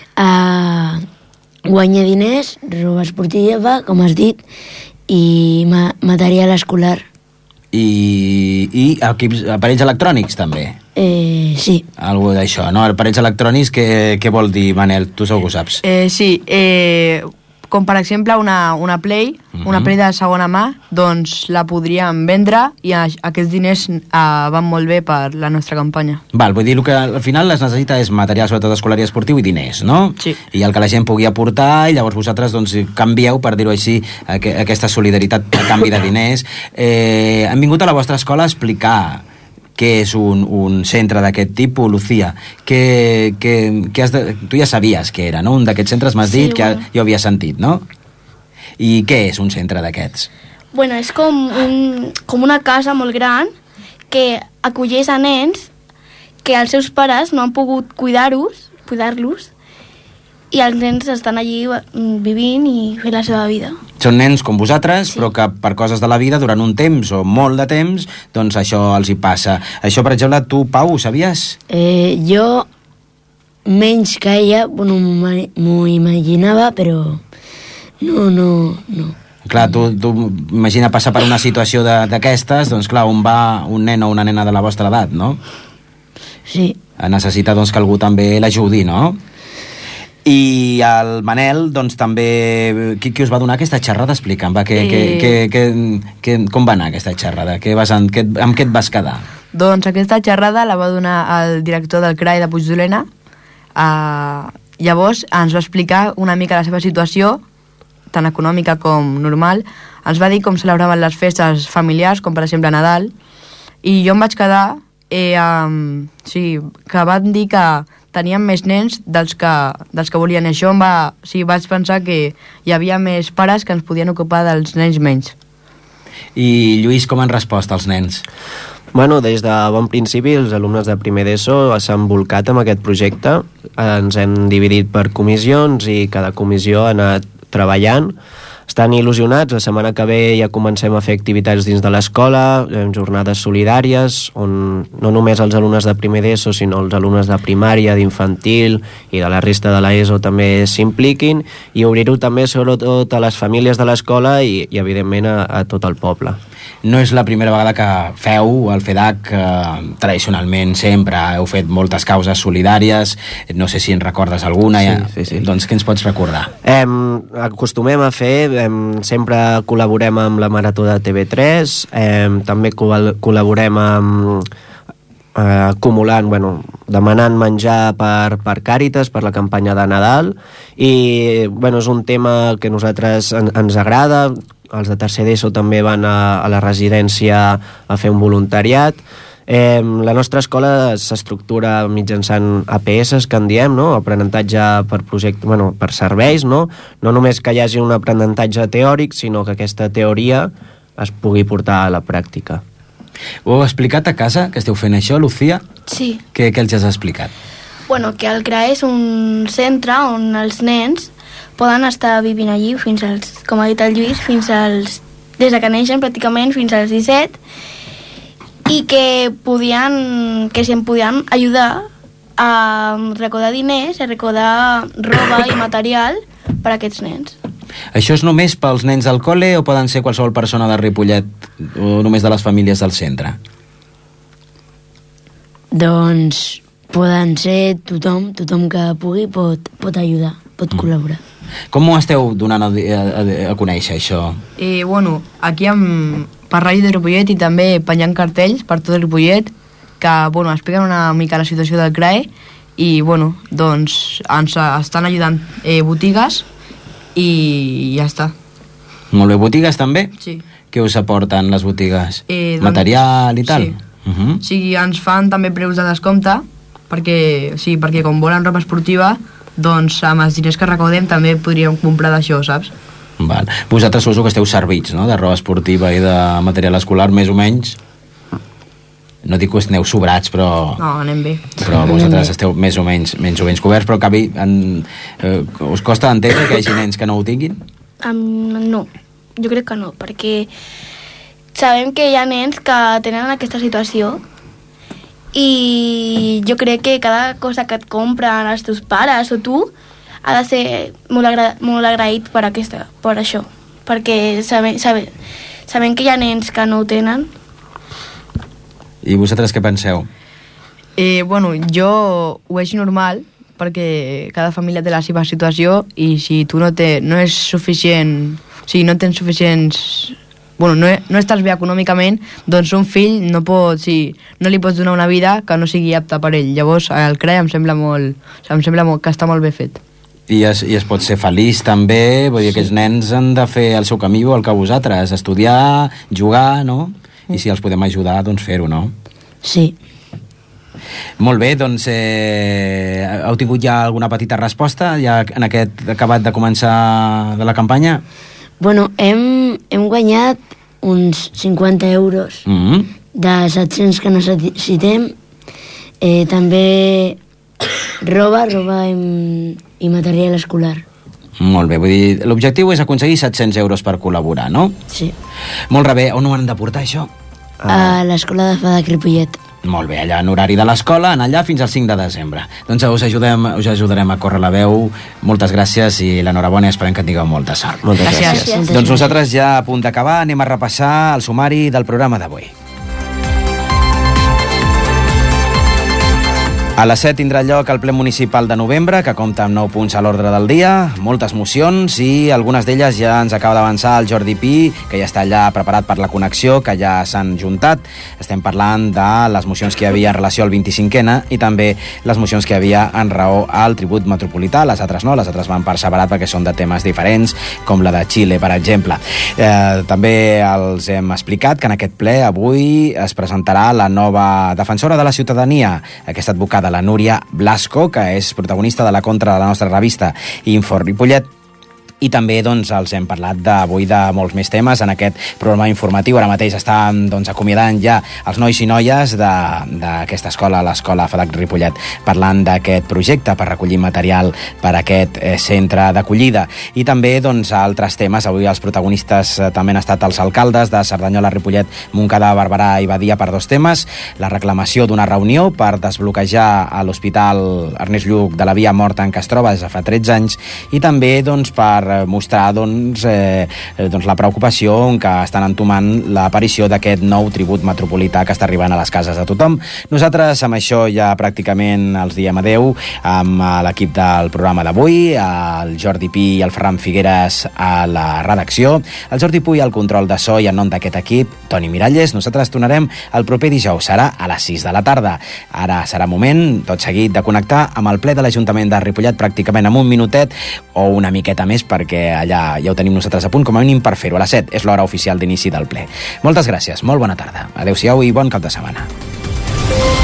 a guanyar diners, roba esportiva, com has dit, i ma material escolar. I, i equips, aparells electrònics, també? Eh, sí. Algú d'això, no? Aparells electrònics, què, què vol dir, Manel? Tu segur que ho saps. Eh, sí, eh, com per exemple una, una Play, uh-huh. una Play de segona mà, doncs la podríem vendre i a, aquests diners eh, van molt bé per la nostra campanya. Val, vull dir que al final es necessita és material, sobretot escolar i esportiu, i diners, no? Sí. I el que la gent pugui aportar, i llavors vosaltres doncs, canvieu, per dir-ho així, aqu aquesta solidaritat a canvi de diners. Eh, han vingut a la vostra escola a explicar què és un, un centre d'aquest tipus, Lucía. Que, que, que has de, tu ja sabies què era, no? Un d'aquests centres m'has Sí, dit, que bueno. jo havia sentit, no? I què és un centre d'aquests? Bueno, és com, un, com una casa molt gran que acolleix a nens que els seus pares no han pogut cuidar-los, cuidar-los, i els nens estan allí vivint i fent la seva vida. Són nens com vosaltres, sí. però que per coses de la vida, durant un temps o molt de temps, doncs això els hi passa. Això, per exemple, tu, Pau, ho sabies? Eh, jo menys que ella, bueno, m'ho imaginava, però no, no, no. Clar, tu, tu imagina passar per una situació d'aquestes, doncs clar, on va un nen o una nena de la vostra edat, no? Sí. Necessita doncs que algú també l'ajudi, no? I el Manel, doncs també... Qui, qui us va donar aquesta xerrada? Explica'm, va, que, eh... que, que, que, que, com va anar aquesta xerrada? Que vas, en, que, amb què et vas quedar? Doncs aquesta xerrada la va donar el director del C R A E de Puigdolena. Uh, llavors ens va explicar una mica la seva situació, tant econòmica com normal. Ens va dir com celebraven les festes familiars, com per exemple Nadal, i jo em vaig quedar eh, um, sí, que van dir que tenien més nens dels que, dels que volien. Això em va, sí, vaig pensar que hi havia més pares que ens podien ocupar dels nens menys. I Lluís, com han respost els nens? Bueno, des de bon principi els alumnes de primer d'ESO s'han volcat amb aquest projecte. Ens hem dividit per comissions i cada comissió ha anat treballant. Estan il·lusionats. La setmana que ve ja comencem a fer activitats dins de l'escola, jornades solidàries, on no només els alumnes de primer d'ESO, sinó els alumnes de primària, d'infantil i de la resta de l'ESO també s'impliquin, i obrir-ho també sobretot a les famílies de l'escola i, i evidentment a, a tot el poble. No és la primera vegada que feu el FEDAC, eh, tradicionalment sempre heu fet moltes causes solidàries, no sé si en recordes alguna, sí, ja. sí, sí. Doncs què ens pots recordar? Eh, acostumem a fer, eh, sempre col·laborem amb la Marató de T V tres, eh, també col col·laborem amb eh, acumulant, bueno, demanant menjar per, per Càritas, per la campanya de Nadal, i bueno, és un tema que a nosaltres en, ens agrada. Els de tercer d'ESO també van a, a la residència a fer un voluntariat. Eh, la nostra escola s'estructura mitjançant A P S que en diem, no? Aprenentatge per projecte, bueno, per serveis, no? No només que hi hagi un aprenentatge teòric, sinó que aquesta teoria es pugui portar a la pràctica. Ho heu explicat a casa, que esteu fent això, Lucía? Sí. Què, què els has explicat? Bueno, que el C R A és un centre on els nens poden estar vivint allí fins als, com ha dit el Lluís, fins als, des que neixen pràcticament fins als disset, i que podien, que si em podien ajudar a recaudar diners, a recaudar roba i material per a aquests nens. Això és només pels nens del col·le o poden ser qualsevol persona de Ripollet o només de les famílies del centre? Doncs poden ser tothom, tothom que pugui pot, pot ajudar, pot col·laborar. Com ho esteu donant a, a, a conèixer, això? Eh, bueno, aquí amb, per Ràdio de Ripollet i també penjant cartells per tot Ripollet que, bueno, expliquen una mica la situació del C R A E i, bueno, doncs ens estan ajudant eh, botigues i ja està. Molt bé, botigues també? Sí. Què us aporten les botigues? Eh, doncs, Material i tal? Sí. Uh -huh. O sigui, ens fan també preus de descompte perquè, sí, perquè com volen roba esportiva, doncs amb els diners que recaudem també podríem comprar d'això, saps? Val. Vosaltres suposo que esteu servits, no?, de roba esportiva i de material escolar, més o menys. No dic que esteu sobrats, però... No, anem bé. Però vosaltres esteu més o menys, menys o menys coberts, però cabi, en, eh, us costa entendre que hi hagi nens que no ho tinguin? Um, no, jo crec que no, perquè sabem que hi ha nens que tenen aquesta situació i jo crec que cada cosa que et compren els teus pares o tu ha de ser molt, agra molt agraït per, aquesta, per això, perquè sabem, sabem, sabem que hi ha nens que no ho tenen. I vosaltres què penseu? Eh, bueno, jo ho veig normal perquè cada família té la seva situació i si tu no, té, no és suficient, o sigui, no tens suficients... Bueno, no, no estàs bé econòmicament, doncs un fill no pot, sí, no li pots donar una vida que no sigui apta per ell. Llavors el C R A E em sembla molt, em sembla molt que està molt bé fet. I es, I es pot ser feliç també, vull dir que els nens han de fer el seu camí igual que vosaltres, estudiar, jugar, no? I si els podem ajudar, doncs fer-ho, no? Sí. Molt bé, doncs eh, heu tingut ja alguna petita resposta ja en aquest acabat de començar de la campanya? Bueno, hem, hem guanyat uns cinquanta euros Mm-hmm. de set-cents que necessitem. Eh, també roba, roba i, i material escolar. Molt bé, vull dir, l'objectiu és aconseguir set-cents euros per col·laborar, no? Sí. Molt bé, on ho han de portar, això? A l'escola de Fada Ripollet. Molt bé, allà en horari de l'escola, anar allà fins al cinc de desembre. Doncs us, ajudem, us ajudarem a córrer la veu. Moltes gràcies i l'enhorabona, esperem que tingueu molta sort. Moltes gràcies. gràcies. Doncs nosaltres ja a punt d'acabar anem a repassar el sumari del programa d'avui. A les set tindrà lloc el ple municipal de novembre, que compta amb nou punts a l'ordre del dia, moltes mocions i algunes d'elles ja ens acaba d'avançar el Jordi Pi, que ja està allà preparat per la connexió, que ja s'han juntat. Estem parlant de les mocions que hi havia en relació al vint-i-cinquena i també les mocions que hi havia en raó al tribut metropolità. Les altres no, les altres van per separat perquè són de temes diferents, com la de Xile, per exemple. Eh, també els hem explicat que en aquest ple avui es presentarà la nova defensora de la ciutadania, aquesta advocada, la Núria Blasco, que és protagonista de la contra de la nostra revista Info Ripollet. I també doncs, els hem parlat d'avui de molts més temes en aquest programa informatiu. Ara mateix estan doncs, acomiadant ja els nois i noies d'aquesta escola, l'escola F A D A C Ripollet, parlant d'aquest projecte per recollir material per a aquest eh, centre d'acollida. I també doncs, altres temes. Avui els protagonistes eh, també han estat els alcaldes de Cerdanyola, Ripollet, Montcada, Barberà i Badia per dos temes. La reclamació d'una reunió per desbloquejar a l'Hospital Ernest Lluch de la via morta en què es troba des de fa tretze anys i també doncs, per mostrar doncs, eh, doncs, la preocupació que estan entomant l'aparició d'aquest nou tribut metropolità que està arribant a les cases de tothom. Nosaltres amb això ja pràcticament els diem adeu amb l'equip del programa d'avui, el Jordi Pi i el Ferran Figueres a la redacció, el Jordi Puy al control de so i en nom d'aquest equip, Toni Miralles. Nosaltres tornarem el proper dijous, serà a les sis de la tarda. Ara serà moment, tot seguit, de connectar amb el ple de l'Ajuntament de Ripollet pràcticament en un minutet o una miqueta més per perquè allà ja ho tenim nosaltres a punt, com a mínim per fer-ho. A les set és l'hora oficial d'inici del ple. Moltes gràcies, molt bona tarda. Adéu-siau i bon cap de setmana.